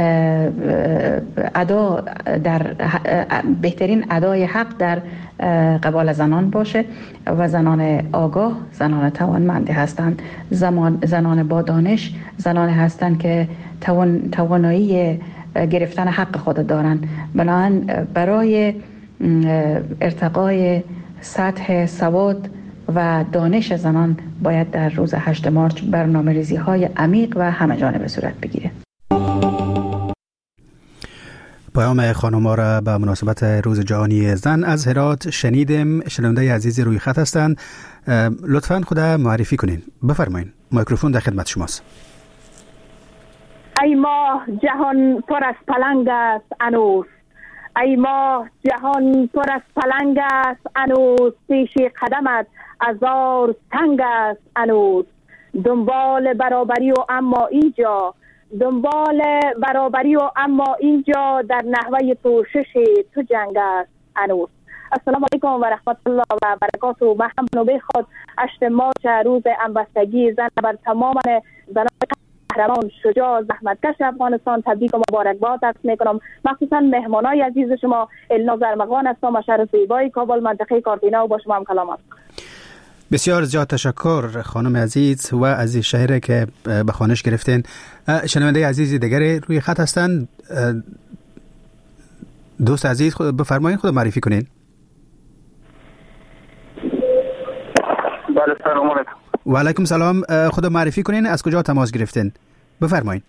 ادای حق در قبال زنان باشه و زنان آگاه، زنان توانمند هستند، زنان با دانش، زنان هستند که توانایی گرفتن حق خود دارند. بنابراین برای ارتقای سطح سواد و دانش زنان باید در روز 8 مارچ برنامه‌ریزی های عمیق و همه جانبه صورت بگیره. پیام خانم‌ها را به مناسبت روز جهانی زن از هرات شنیدیم. شنونده عزیز روی خط هستند، لطفاً خود معرفی کنین. بفرمایید، میکروفون در خدمت شماست. ای ماه جهان پر از پلنگ است انوس، ای ماه جهان پر از پلنگ است انوس، پیش قدمت هزار تنگ است انوس. دنبال برابری و اما اینجا، دنبال برابری و اما اینجا در نحوه پوشش تو جنگ است انوس. السلام علیکم و رحمت الله و برکاته. و من هم بخواد 8 مارچ روز همبستگی زن بر تمام زنان قهرمان شجاع زحمتکش افغانستان تبریک و مبارکباد عرض میکنم. مخصوصا مهمانای عزیز شما الناز ارمغان هستم از شهر زیبای کابل منطقه کارتینا و با شما هم کلام هستم. بسیار زیاد تشکر خانم عزیز و از شهر که به خوانش گرفتین. شنونده عزیزی دیگر روی خط هستند. دوست عزیز بفرمایید خود معرفی کنین. بله، سلام علیکم. و علیکم سلام. خود معرفی کنین، از کجا تماس گرفتین؟ بفرمایید.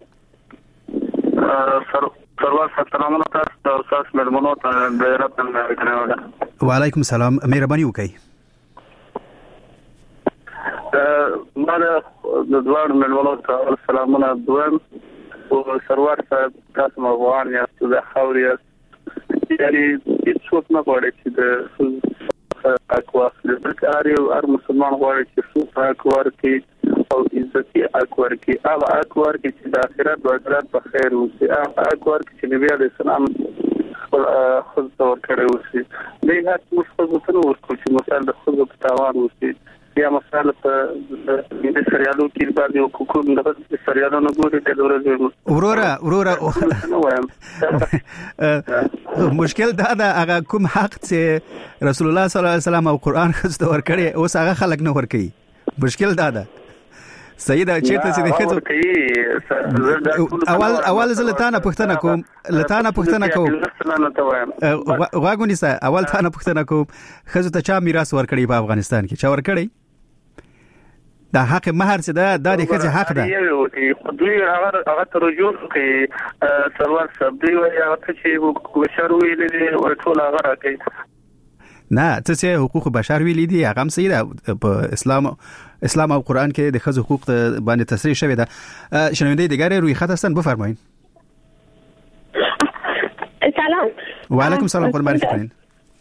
سرور سلام علیکم استاد ملمنو ته رب و علیکم سلام. مهربانی وکړئ. ما د دوه ملمنو ته سلامونه دوم او سرور صاحب تاسو مو وان یاست د خوري یعنی هیڅ نه غواړي چې د اکواس د کاری او هر مسلمان غواړي چې څو اکوار کې او عزتي اکوار کې او اکوار کې چې د آخرت او آخرت په خیر اوسي او اکوار کې چې نبی عليه السلام خپل تصور کړی اوسي د هغه څه څه ورکو چې مثلا د خپل په تاوان اوسي یا مثلا په د سریالو کې باندې حقوق د سریالو نه ګوري د ورځې ورورا مشکل دا ده هغه کوم حق چې رسول الله صلی الله علیه وسلم او قران خسته ور کړی اوس هغه خلک نه ور کوي. مشکل دا ده سیدا چیرته چې اول زلتانه پښتنه کوم واګونی سه اول تانه پښتنه کوم خزو ته چا میراث ور کړی په افغانستان کې چا ور کړی دا حق مہر څه ده دا د خځه حق ده دوی هغه ترجمه کوي سرور سبدي او هغه چې بشر ویلي او ټول هغه راکړي نه ته چې حقوق بشر ویلي دي هغه هم صحیح ده په اسلام او قرآن کې د خځو حقوق باندې تصریح شوی ده. شنونده دیگر روی خط هستن بفرمایید. سلام. و علیکم سلام. خود معرفی کنین.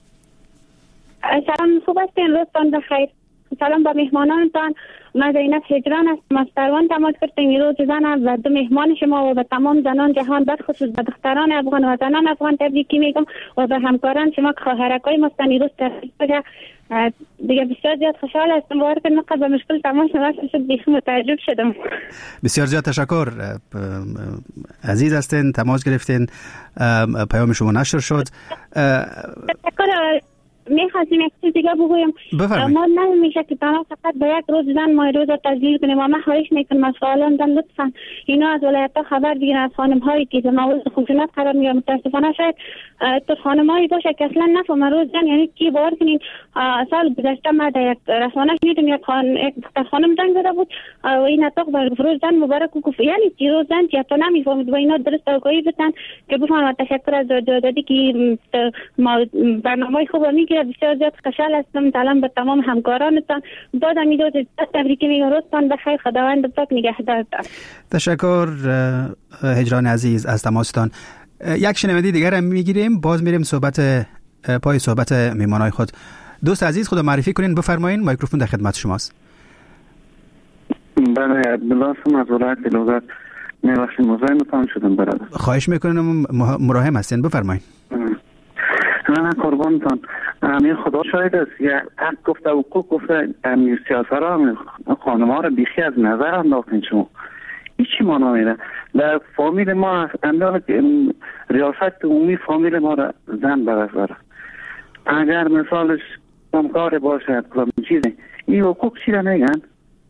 سلام، خوب هستین؟ روزتان بخیر. سلام به مهمانانتان. من زینب هجران هستم از تایوان تماس گرفتیم. روز زن و دو مهمان شما و به تمام زنان جهان به خصوص به دختران افغان و زنان افغان تبریک میگم و به همکاران شما که خواهرکای مستنی روز تبریک بگه. دیگه بسیار زیاد خوشحال هستم وارد نقد به مشکل تماس شد بیخی متعجب شدم. بسیار زیاد تشکر. عزیز هستین، تماس گرفتین، پیام شما نشر شد. تشکر. میخواستیم یک چیز دیگه بگویم. ما نمیشه که تنها فقط به یک روز زن ماه روز تجلیل کنیم و من خواهش میکنم از فعالان زن لطفا اینا از ولایت ها خبر بگیرن از خانم هایی که در مورد خشونت قرار میگیرن. متاسفانه شاید تو خانم هایی باشه که اصلا نفهمه روز زن یعنی کی. باور کنین سال گذشته ما در یک رسانه شنیدم یک خانم زنگ زده بود و این اتاق بر روز زن مبارک گفت یعنی چی روز زن که تو نمیفهمید و اینا درست آگاهی بدن که بفهمن. تشکر از دادی که ما برنامه خوب میگیره. بسیار زیاد خوشحال هستم. سلام به تمام همکارانتان. بازم میگم تبریک میگم. روزتان بخیر. خداوند پاک نگهدارتان. تشکر هجران عزیز از تماستان. یک شنونده دیگر هم میگیریم، باز میریم پای صحبت میمانای خود. دوست عزیز خود معرفی کنین بفرمایین، میکروفون در خدمت شماست. بله، عبدالله هستم از ولایت بلوزات. میبخشید مزاحمتان شدم برادر. خواهش میکنم، مراهم هستین، بفرمایین. نه قربانتان. امیر خدا شاید است. یا حق گفته حقوق گفته امیر سیاسران خانم ها را بیخی از نظر انداختین شما. هیچی ما نمیره. در فامیل ما اندال ریاست عمومی فامیل ما را زن برساره. اگر مثالش کمکار باشد کلام چیزی این حقوق چی را میگن؟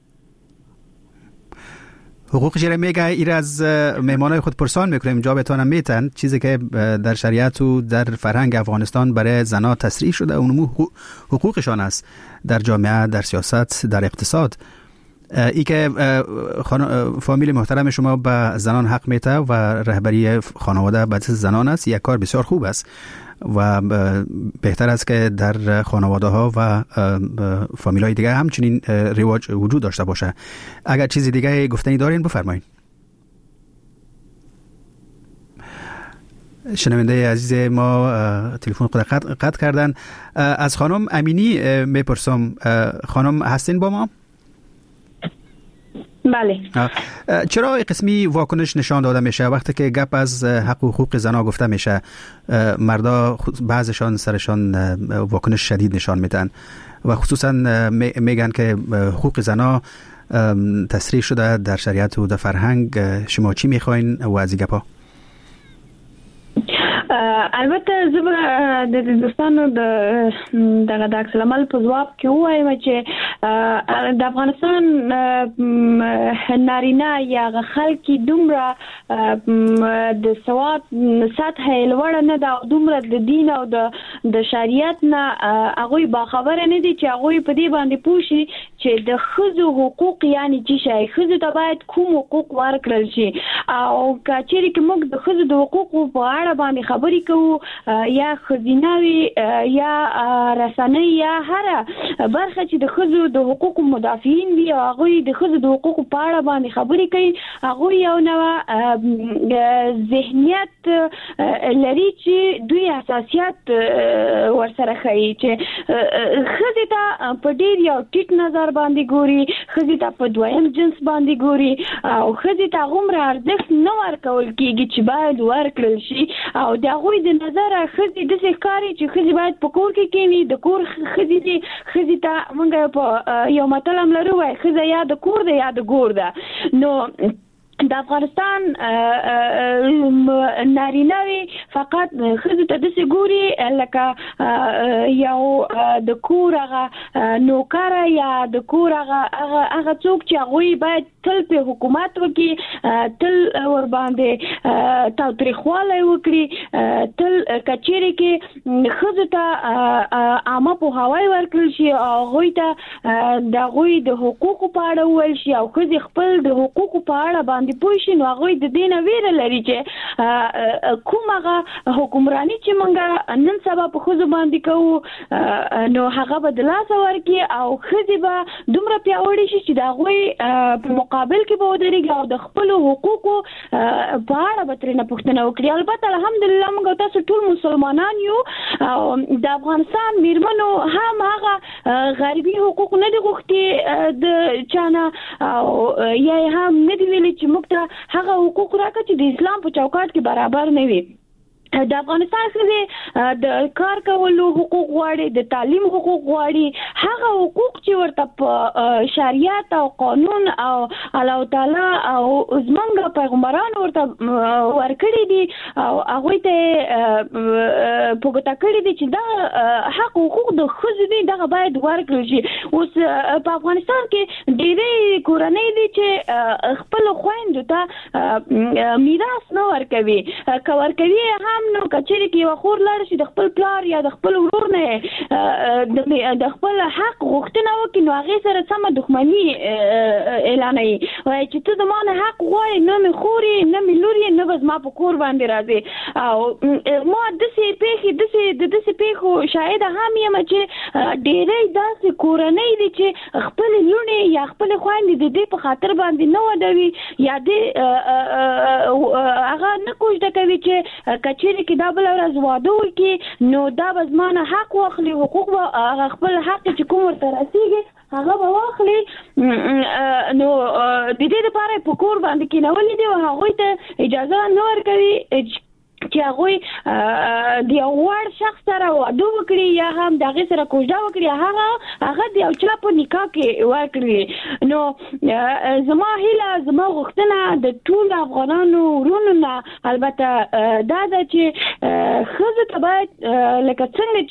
حقوق چی را میگه؟ ایر از مهمانای خود پرسان میکنیم، جوابتان هم میتن. چیزی که در شریعت و در فرهنگ افغانستان برای زنها تصریح شده اونمو حقوقشان است در جامعه، در سیاست، در اقتصاد. ای که فامیل محترم شما به زنان حق میده و رهبری خانواده به زنان است، یک کار بسیار خوب است و بهتر است که در خانواده ها و فامیل های دیگه همچنین رواج وجود داشته باشه. اگر چیزی دیگه گفتنی دارین بفرمایید. شنونده عزیز ما تلفن خود قطع کردن. از خانم امینی میپرسم، خانم هستین با ما؟ بله. چرا قسمی واکنش نشان داده میشه وقتی که گپ از حق و حقوق زنها گفته میشه؟ مردا بعضشان سرشان واکنش شدید نشان میدن و خصوصا میگن که حقوق زنها تصریح شده در شریعت و در فرهنگ. شما چی میخواین و از این گپا؟ البته زه د دوستانو د عکس العمل په ځواب کې وایم چې د افغانستان نارینه یا خلک دومره د سواد سطح لوړ نه ده، دومره د دین او د شریعت نه هغه با خبره نه دي چې هغه په دې باندې پوښي چې د ښځو حقوق یعنی چې شای ښځو ته باید کوم حقوق ورکړل شي او کچېرې کې موږ د ښځو د حقوقو په اړه باندې خبرې کوو یا خزیناوي یا رسنۍ یا هر برخه چې د ښځو د حقوقو مدافعین دي او هغه د ښځو د حقوقو په اړه باندې خبرې کوي هغه یو نو ذهنیت لري چې دوی حساسیت ورسره کوي چې ښځې ته په ډېر یو ټیټ نظر باندې ګوري ښځې ته په دویم جنس باندې ګوري او ښځې ته هغومره ارزښت نه ورکول کېږي چې باید ورکړل شي او د هغوی د نظره ښځې داسې ښکاري چې ښځې باید په کور کې کښېني د کور ښځې دي ښځې ته موږ په یو متل هم لرو وایي ښځه یا د کور ده یا د ګور ده نو د افغانستان نارینه فقط ښځو ته داسې ګوري لکه یو د کور هغه نوکر یا د کور هغه څوک چې هغوی باید تل په حکومت وکړي تل ورباندې تاوتریخوالی وکړي تل کچېرې کې ښځو ته عامه پوهاوی ورکړل شي او هغوی ته د هغوی د حقوقو په اړه وویل شي او ښځې خپل د حقوقو په اړه باندې پوه شي نو هغوی د دې نه ویره لري چې کوم هغه حکمراني چې موږ نن سبا په ښځو باندې کوو نو هغه به د لاسه ورکړي او ښځې به دومره پیاوړې شي چې د هغوی په مقابل کې به ودرېږي او د خپلو حقوقو په اړه به ترېنه پوښتنه وکړي. البته الحمدلله موږ تاسو ټول مسلمانان یو او د افغانستان میرمنو هم هغه غربي حقوق نه دي غوښتي د چانه او یا هم نه دي ویلي چې موږ ته هغه حقوق راکړي چې د اسلام په چوکاټ کې برابر نه وي. د افغانستان څخه د کار کولو حقوق غواړي د تعلیم حقوق غواړي هغه حقوق چې ورته په شریعت او قانون او الله تعالی او زمونږ پیغمبرانو ورته ورکړي دي او هغه ته پوښتنه کړې دي چې دا حق حقوق د ښځو دي دغه باید ورکړل شي. اوس په افغانستان کې ډېرې کورنۍ دي چې خپل خويندو ته میراث نه ورکوي ورکوي هم نو کچېرې کې یو خور لاړ شي د خپل پلار یا د خپل ورور نه د خپل حق غوښتنه وکړي نو هغې سره سمه دښمني اعلانوي وایي چې ته زما نه حق غواړې نه مې خور یې نه مې لور یې نه به زما په کور باندې راځې او ما د داسې پیښو شاهده هم یم چې ډېری داسې کورنۍ دي چې خپلې لوڼې یا خپلې خویندې د دې په خاطر باندې نه ودوي یا دې هغه نه کوژده کوي چې کچېرې کې دا بل ورځ واده وکړي نو دا به زما نه حق واخلي حقوق به خپل حق چې کوم ورته رسېږي هغه به واخلي نو د دې لپاره په کور باندې کېنولي دي او هغوی ته اجازه نه ورکوي چې هغوی د یو وړ شخص سره واده وکړي یا هم د هغې سره کوژده وکړي هغه د یو چا په نکاح کې ورکړي. نو زما هیله زما غوښتنه د ټول افغانانو ورونو نه البته دا ده چې ښځو ته باید لکه څنګه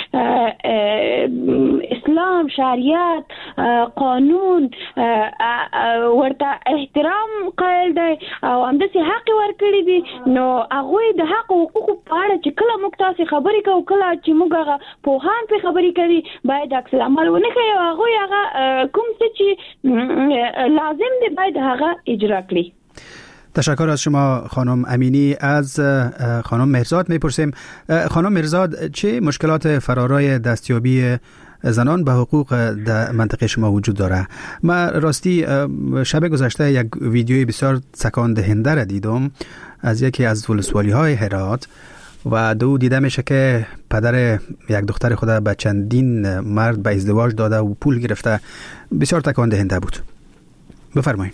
چې اسلام شریعت قانون ورته احترام قایل دی او همداسې حق ورکړي دي نو هغوی د حق او حقوقو په اړه چې کله موږ تاسې خبرې کوو کله چې موږ هغه پوهان پرې خبرې کوي باید عکس العمل ونه کوي او هغوی هغه کوم څه چې لازم دی باید هغه اجرا کړي. تشکر از شما خانم امینی. از خانم مهرزاد میپرسیم خانم مهرزاد چه مشکلات فرارای دستیابی زنان به حقوق در منطقه شما وجود داره؟ من راستی شب گذشته یک ویدیوی بسیار تکان دهنده را دیدم از یکی از ولسوالی های هرات و دو دیده میشه که پدر یک دختر خود به چندین مرد به ازدواج داده و پول گرفته. بسیار تکان دهنده بود. بفرمایید.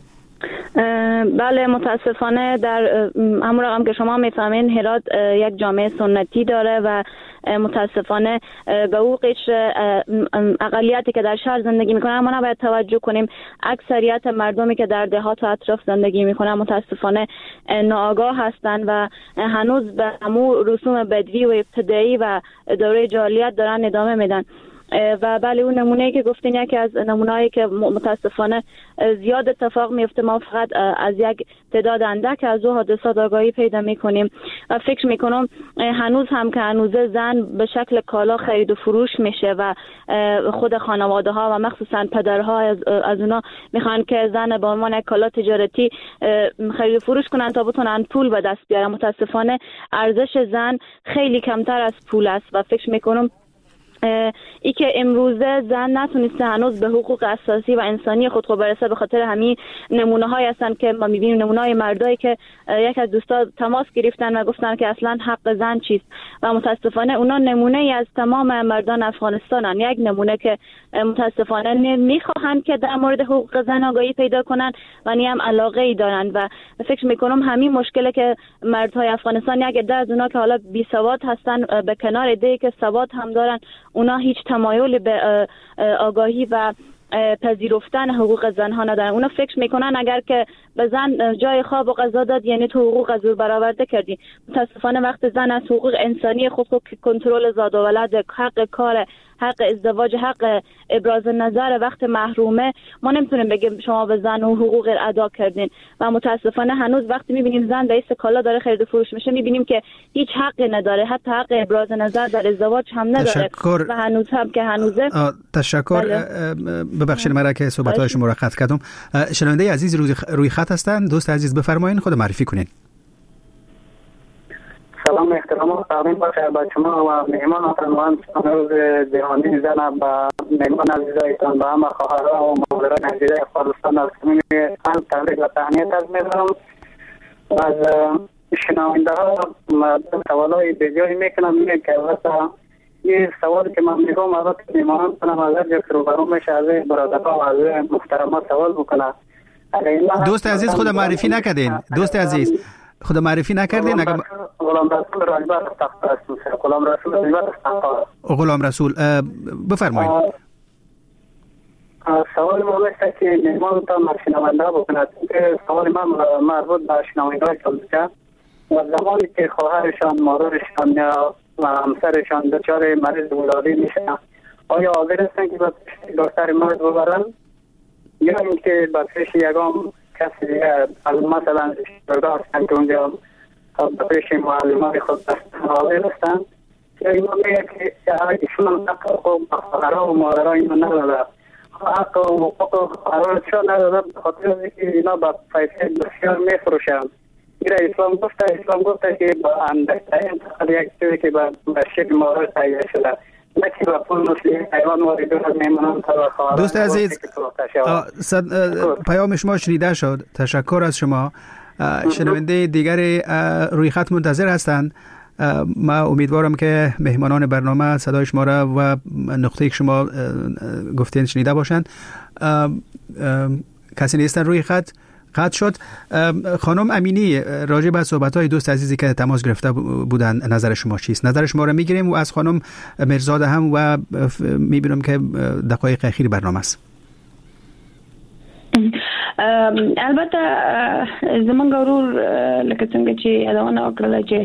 بله متاسفانه در همون رقم که شما میفهمین هرات یک جامعه سنتی داره و متاسفانه به او قشر اقلیتی که در شهر زندگی میکنن ما نباید توجه کنیم. اکثریت مردمی که در دهات و اطراف زندگی میکنن متاسفانه ناآگاه هستند و هنوز به همون رسوم بدوی و ابتدایی و دوره جاهلیت دارن ادامه میدن. و بله اون نمونه که گفتین یکی از نمونه‌هایی که متاسفانه زیاد اتفاق میفته، ما فقط از یک تعداد اندک از او حادثات آگاهی پیدا میکنیم و فکر میکنم هنوز هم که هنوزه زن به شکل کالا خرید و فروش میشه و خود خانواده ها و مخصوصا پدرها از اونا میخوان که زن به عنوان یک کالا تجارتی خرید و فروش کنن تا بتونن پول به دست بیارن. متاسفانه ارزش زن خیلی کمتر از پول است و فکر میکنم ای که امروزه زن نتونسته هنوز به حقوق اساسی و انسانی خود برسه به خاطر همین نمونه های هستن که ما میبینیم، نمونه های مردایی که یک از دوستا تماس گرفتن و گفتن که اصلا حق زن چیست و متاسفانه اونا نمونه ای از تمام مردان افغانستانن، یک نمونه که متاسفانه میخواهند که در مورد حقوق زن آگاهی پیدا کنن و نی هم علاقه ای دارن و فکر میکنم همین مشکلی که مردهای افغانستان یک عده از اونا که حالا بی سواد هستن به کنار عده که سواد هم دارن، اونا هیچ تمایل به آگاهی و پذیرفتن حقوق زنها ندارن. اونا فکر میکنن اگر که به زن جای خواب و غذا داد یعنی تو حقوق از او برآورده کردی. متاسفانه وقت زن از حقوق انسانی خود کنترل زاد و ولد، حق کار، حق ازدواج، حق ابراز نظر وقت محرومه، ما نمیتونیم بگیم شما به زن و حقوق ادا کردین و متاسفانه هنوز وقتی میبینیم زن به ایست کالا داره خرید و فروش میشه میبینیم که هیچ حقی نداره، حتی حق ابراز نظر در ازدواج هم نداره و هنوز هم که هنوزه. تشکر. ببخشید مرا که صحبت‌های شما را قطع کردم. شنونده عزیز روی خط هستند. دوست عزیز بفرمایید، خود معرفی کنین. سلام، احترام و تقدیم باشه به شما و مهمانتان و روز جهانی زن و مهمان عزیزایتان و همه خواهرها و مادران عزیزای افغانستان از صمیم قلب تبریک و تهنیت عرض می‌کنم. از شنونده ها سوالای بجایی میکنم میگم که البته یه سوالی که من میگم البته مهمانتان از هر جا که روبرو میشه از برادرها و از محترمات سوال بکنه. دوست عزیز خود معرفی نکردین. دوست عزیز خود معرفی نکردین. غلام رسول راجبات تخت است. غلام رسول راجبات تخت. غلام رسول بفرمایید. سوال ما است که مهمان تا شنونده بکنند که سوال من مربوط به شنونده است و زمانی که خواهرشان، مادرشان یا همسرشان دچار مریض ولادی میشن آیا حاضر هستند که به دکتر مرد ببرن یا اینکه به پیش یگام کسی دیگه مثلا شرده هستند که اونجا به پیش معلمان خود حاضر هستند یا اینا میگه که ایشون حق و خواهرها و مادرها اینو نداره، حق و حقوق خواهرها چرا نداره؟ به خاطر اینکه اینا به پیسه بسیار میفروشن. اسلام گفته که با اندک تاین فقط یک چیزی که به شکل مادر تهیه شده نه که با پول مسلم حیوان وارد از میمونن تا خواهران. دوست عزیز پیام شما شنیده شد. تشکر از شما. شنونده دیگر روی خط منتظر هستند. ما امیدوارم که مهمانان برنامه صدای شما را و نقطه‌ای که شما گفتین شنیده باشند. کسی نیستن روی خط قطع شد. خانم امینی، راجع به صحبت‌های دوست عزیزی که تماس گرفته بودن نظر شما چیست؟ نظر شما را میگیریم و از خانم مرزاده هم و میبینم که دقایق اخیر برنامه است. البته زمونږ ورور لکه څنګه چې یادونه وکړه چې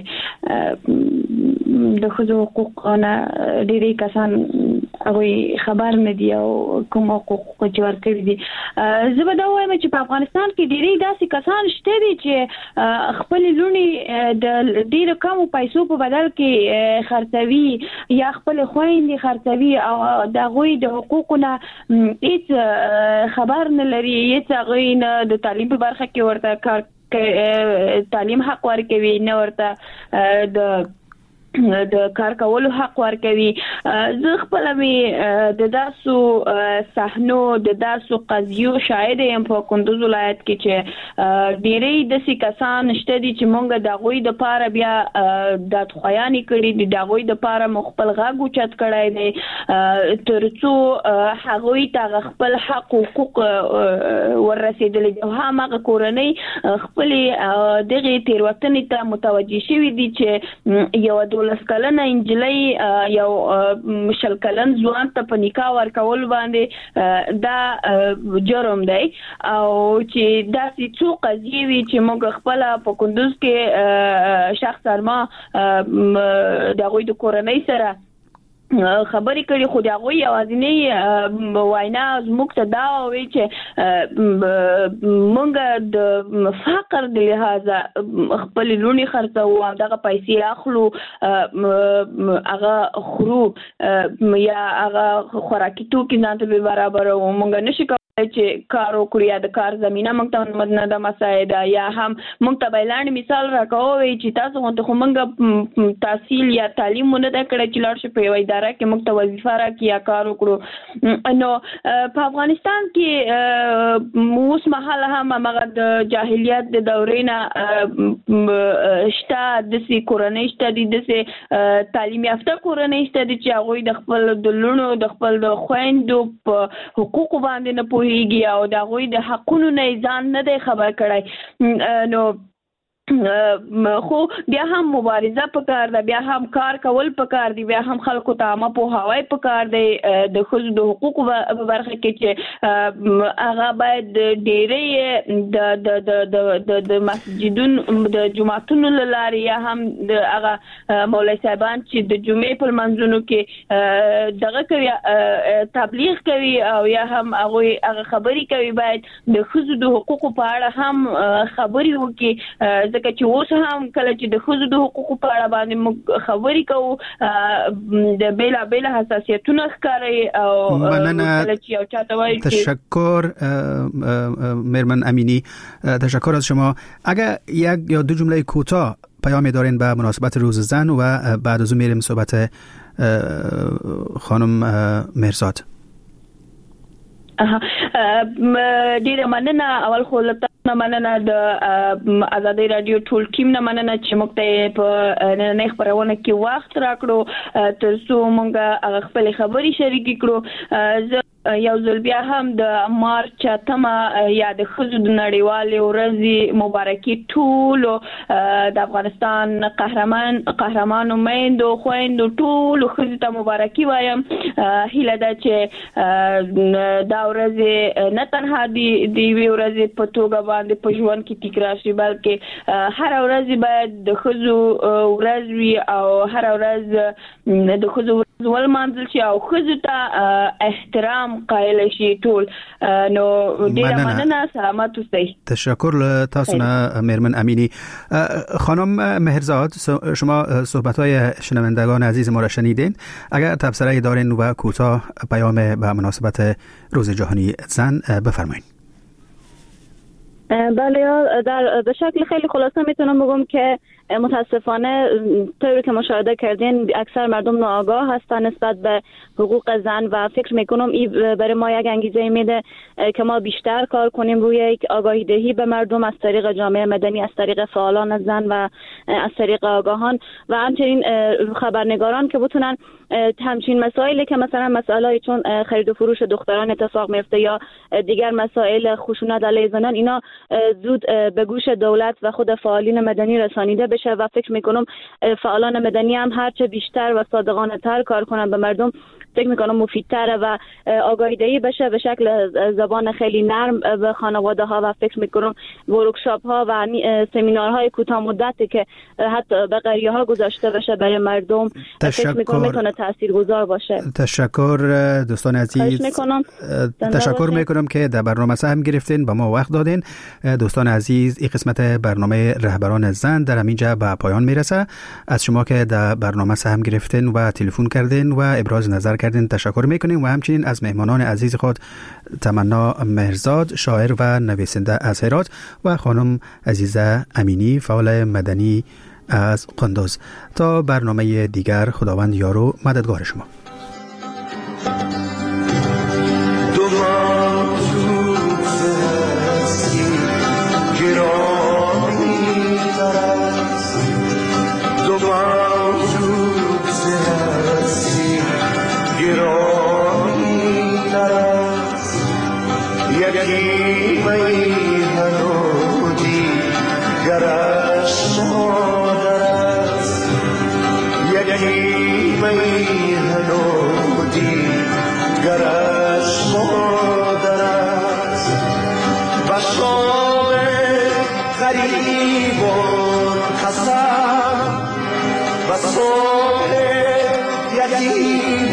د ښځو حقوقونه ډېری کسان هغوی خبر نه دي او کوم حقوق چې ورکړي دي. زه به دا وایم چې په افغانستان کې ډېری داسې کسان شته دي چې خپل لونی د ډېرو کمو پیسو په بدل کې خرڅوي یا خپل خويندې خرڅوي او د هغوی د حقوقونه هیڅ خبر نه لري، هیڅ هغوی نه د تعلیم په برخه کې ورته تعلیم حق ورکوي، نه ورته د کار کولو حق ورکوي. زه خپل می د داسو صحنو د داسو قضیو شاهد یم په کندوز ولایت کې چې ډېری د کسان شته دي چې مونږ د غوي د پاره بیا د خویانی کړي دي، د غوي د پاره مخبل غاګو چت کړای دي ترڅو هغوی ته خپل حق او حقوق ورسېدل دي. هغه کورنۍ خپل دغه تیروتنې ته متوجي شوي دي چې یو لس کلنه انجلۍ یو شل کلن ځوان ته په نکاح ورکول باندې دا جرم دی او چې داسې څو قضیې وي چې موږ خپل په کندوز کې شخص ما د غوي د کورنۍ سره خبرې کړي خو دا غوي اوازنی وینا زموږ ته دا وی چې مونږ د فقر د لحاظه خپل لونی خرڅو او دغه پیسې اخلو هغه خرو یا هغه خوراکي توکي نه ته برابر او مونږ نشو چې کار وکړو یا د کار زمينه موږ ته نه د مساعده یا هم موږ ته بیلان مثال راکوي چې تاسو غوښته خو موږ تحصیل یا تعلیم مونږ نه کړی چې لار شي په یو اداره کې موږ ته وظیفه راکړي یا کار وکړو نو په افغانستان کې اوس مهال هم هغه د جاهلیت د دورې نه شته د سي کورنۍ شته د تعلیم یافته کورنۍ شته چې هغه د خپل د لونو د خپل د خويندو په حقوق باندې نه پوهیږي او دا غوي د حقونو نه ځان نه دی خبر کړای نو خو بیا هم مبارزه پکار ده بیا هم کار کول پکار دي بیا هم خلکو ته ما په هواي پکار دي د خود د حقوق په برخه کې چې هغه باید ډېرې د مسجدونو د جماعتونو لاري یا هم د هغه مولوی صاحبان چې د جمعې په منځونو کې دغه کوي تبلیغ کوي او یا هم هغه خبري کوي باید د خود د حقوق په اړه هم خبري وکړي ځکه چې اوس هم کله چې د خزو د حقوقو په اړه باندې خبرې کوو د بیلا حساسیتونو ښکاري او کله چې یو چاته وایي تشکر مرمن امینی تشکر از شما اگر یک یا دو جمله کوتاه پیامی دارین به مناسبت روز زن و بعد از اون میریم صحبت خانم مهرزاد ډیره مننه اول خو لته مننه د آزادۍ رادیو ټول ټیم نه مننه چې موږ ته په نن خبرونه کې وخت راکړو ترڅو موږ خپل خبري شریک کړو یو ځل بیا هم د مارچ 8 یا د خزو د نړیوالې ورځې مبارکي ټول د افغانستان قهرمانو میندو خويندو ټول خزو ته مبارکي وایم هیله ده چې دا ورځ نه تنها دی ورځ په توګه باندې په ژوند کې تکرار شي بلکې هر ورځ باید د خزو ورځ وي او هر ورځ د خزو ول منځل شي او خزو ته احترام قائل شي ټول نو ډیر مننه سلامت اوسئ تشکر تاسو نه مرمن امینی خانم مهرزاد شما صحبت‌های شنوندگان عزیز ما را شنیدین اگر تبصره دارین و کوتاه پیام به مناسبت روز جهانی زن بفرمایید بله به شکل خیلی خلاصه میتونم بگم که متاسفانه طوری که مشاهده کردین اکثر مردم ناآگاه هستن نسبت به حقوق زن و فکر میکنم این برای ما یک انگیزه میده که ما بیشتر کار کنیم روی یک آگاهی دهی به مردم از طریق جامعه مدنی، از طریق فعالان زن و از طریق آگاهان و همچنین خبرنگاران که بتونن همچین مسائلی که مثلا مسائلی چون خرید و فروش دختران اتفاق میفته یا دیگر مسائل خشونت علیه زنان اینا زود به گوش دولت و خود فعالین مدنی رسانیده بشه و فکر میکنم فعالان مدنی هم هرچه بیشتر و صادقانه تر کار کنن به مردم فکر میکنم مفیدتره و آگاهی دهی بشه به شکل زبان خیلی نرم به خانواده ها و فکر میکنم ورکشاپ ها و سمینارهای کوتاه مدتی که حتی به قریه ها گذاشته بشه برای مردم فکر میکنم میتونه تاثیرگذار باشه. تشکر دوستان عزیز. تشکر میکنم که در برنامه سهم گرفتین با ما وقت دادین. دوستان عزیز این قسمت برنامه رهبران زن در همینجا به پایان میرسه. از شما که در برنامه سهم گرفتین و تلفن کردین و ابراز نظر کردین تشکر میکنیم و همچنین از مهمانان عزیز خود تمنا مهرزاد شاعر و نویسنده از هرات و خانم عزیزه امینی فعال مدنی از قندوز. تا برنامه دیگر خداوند یار و مددگار شما. یکی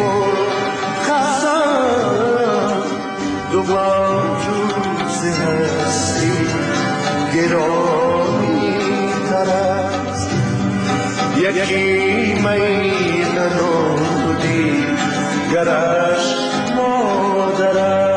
یکی میل نودی گرش مادرم.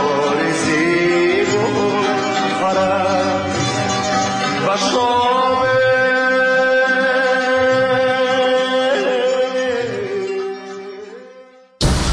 و شام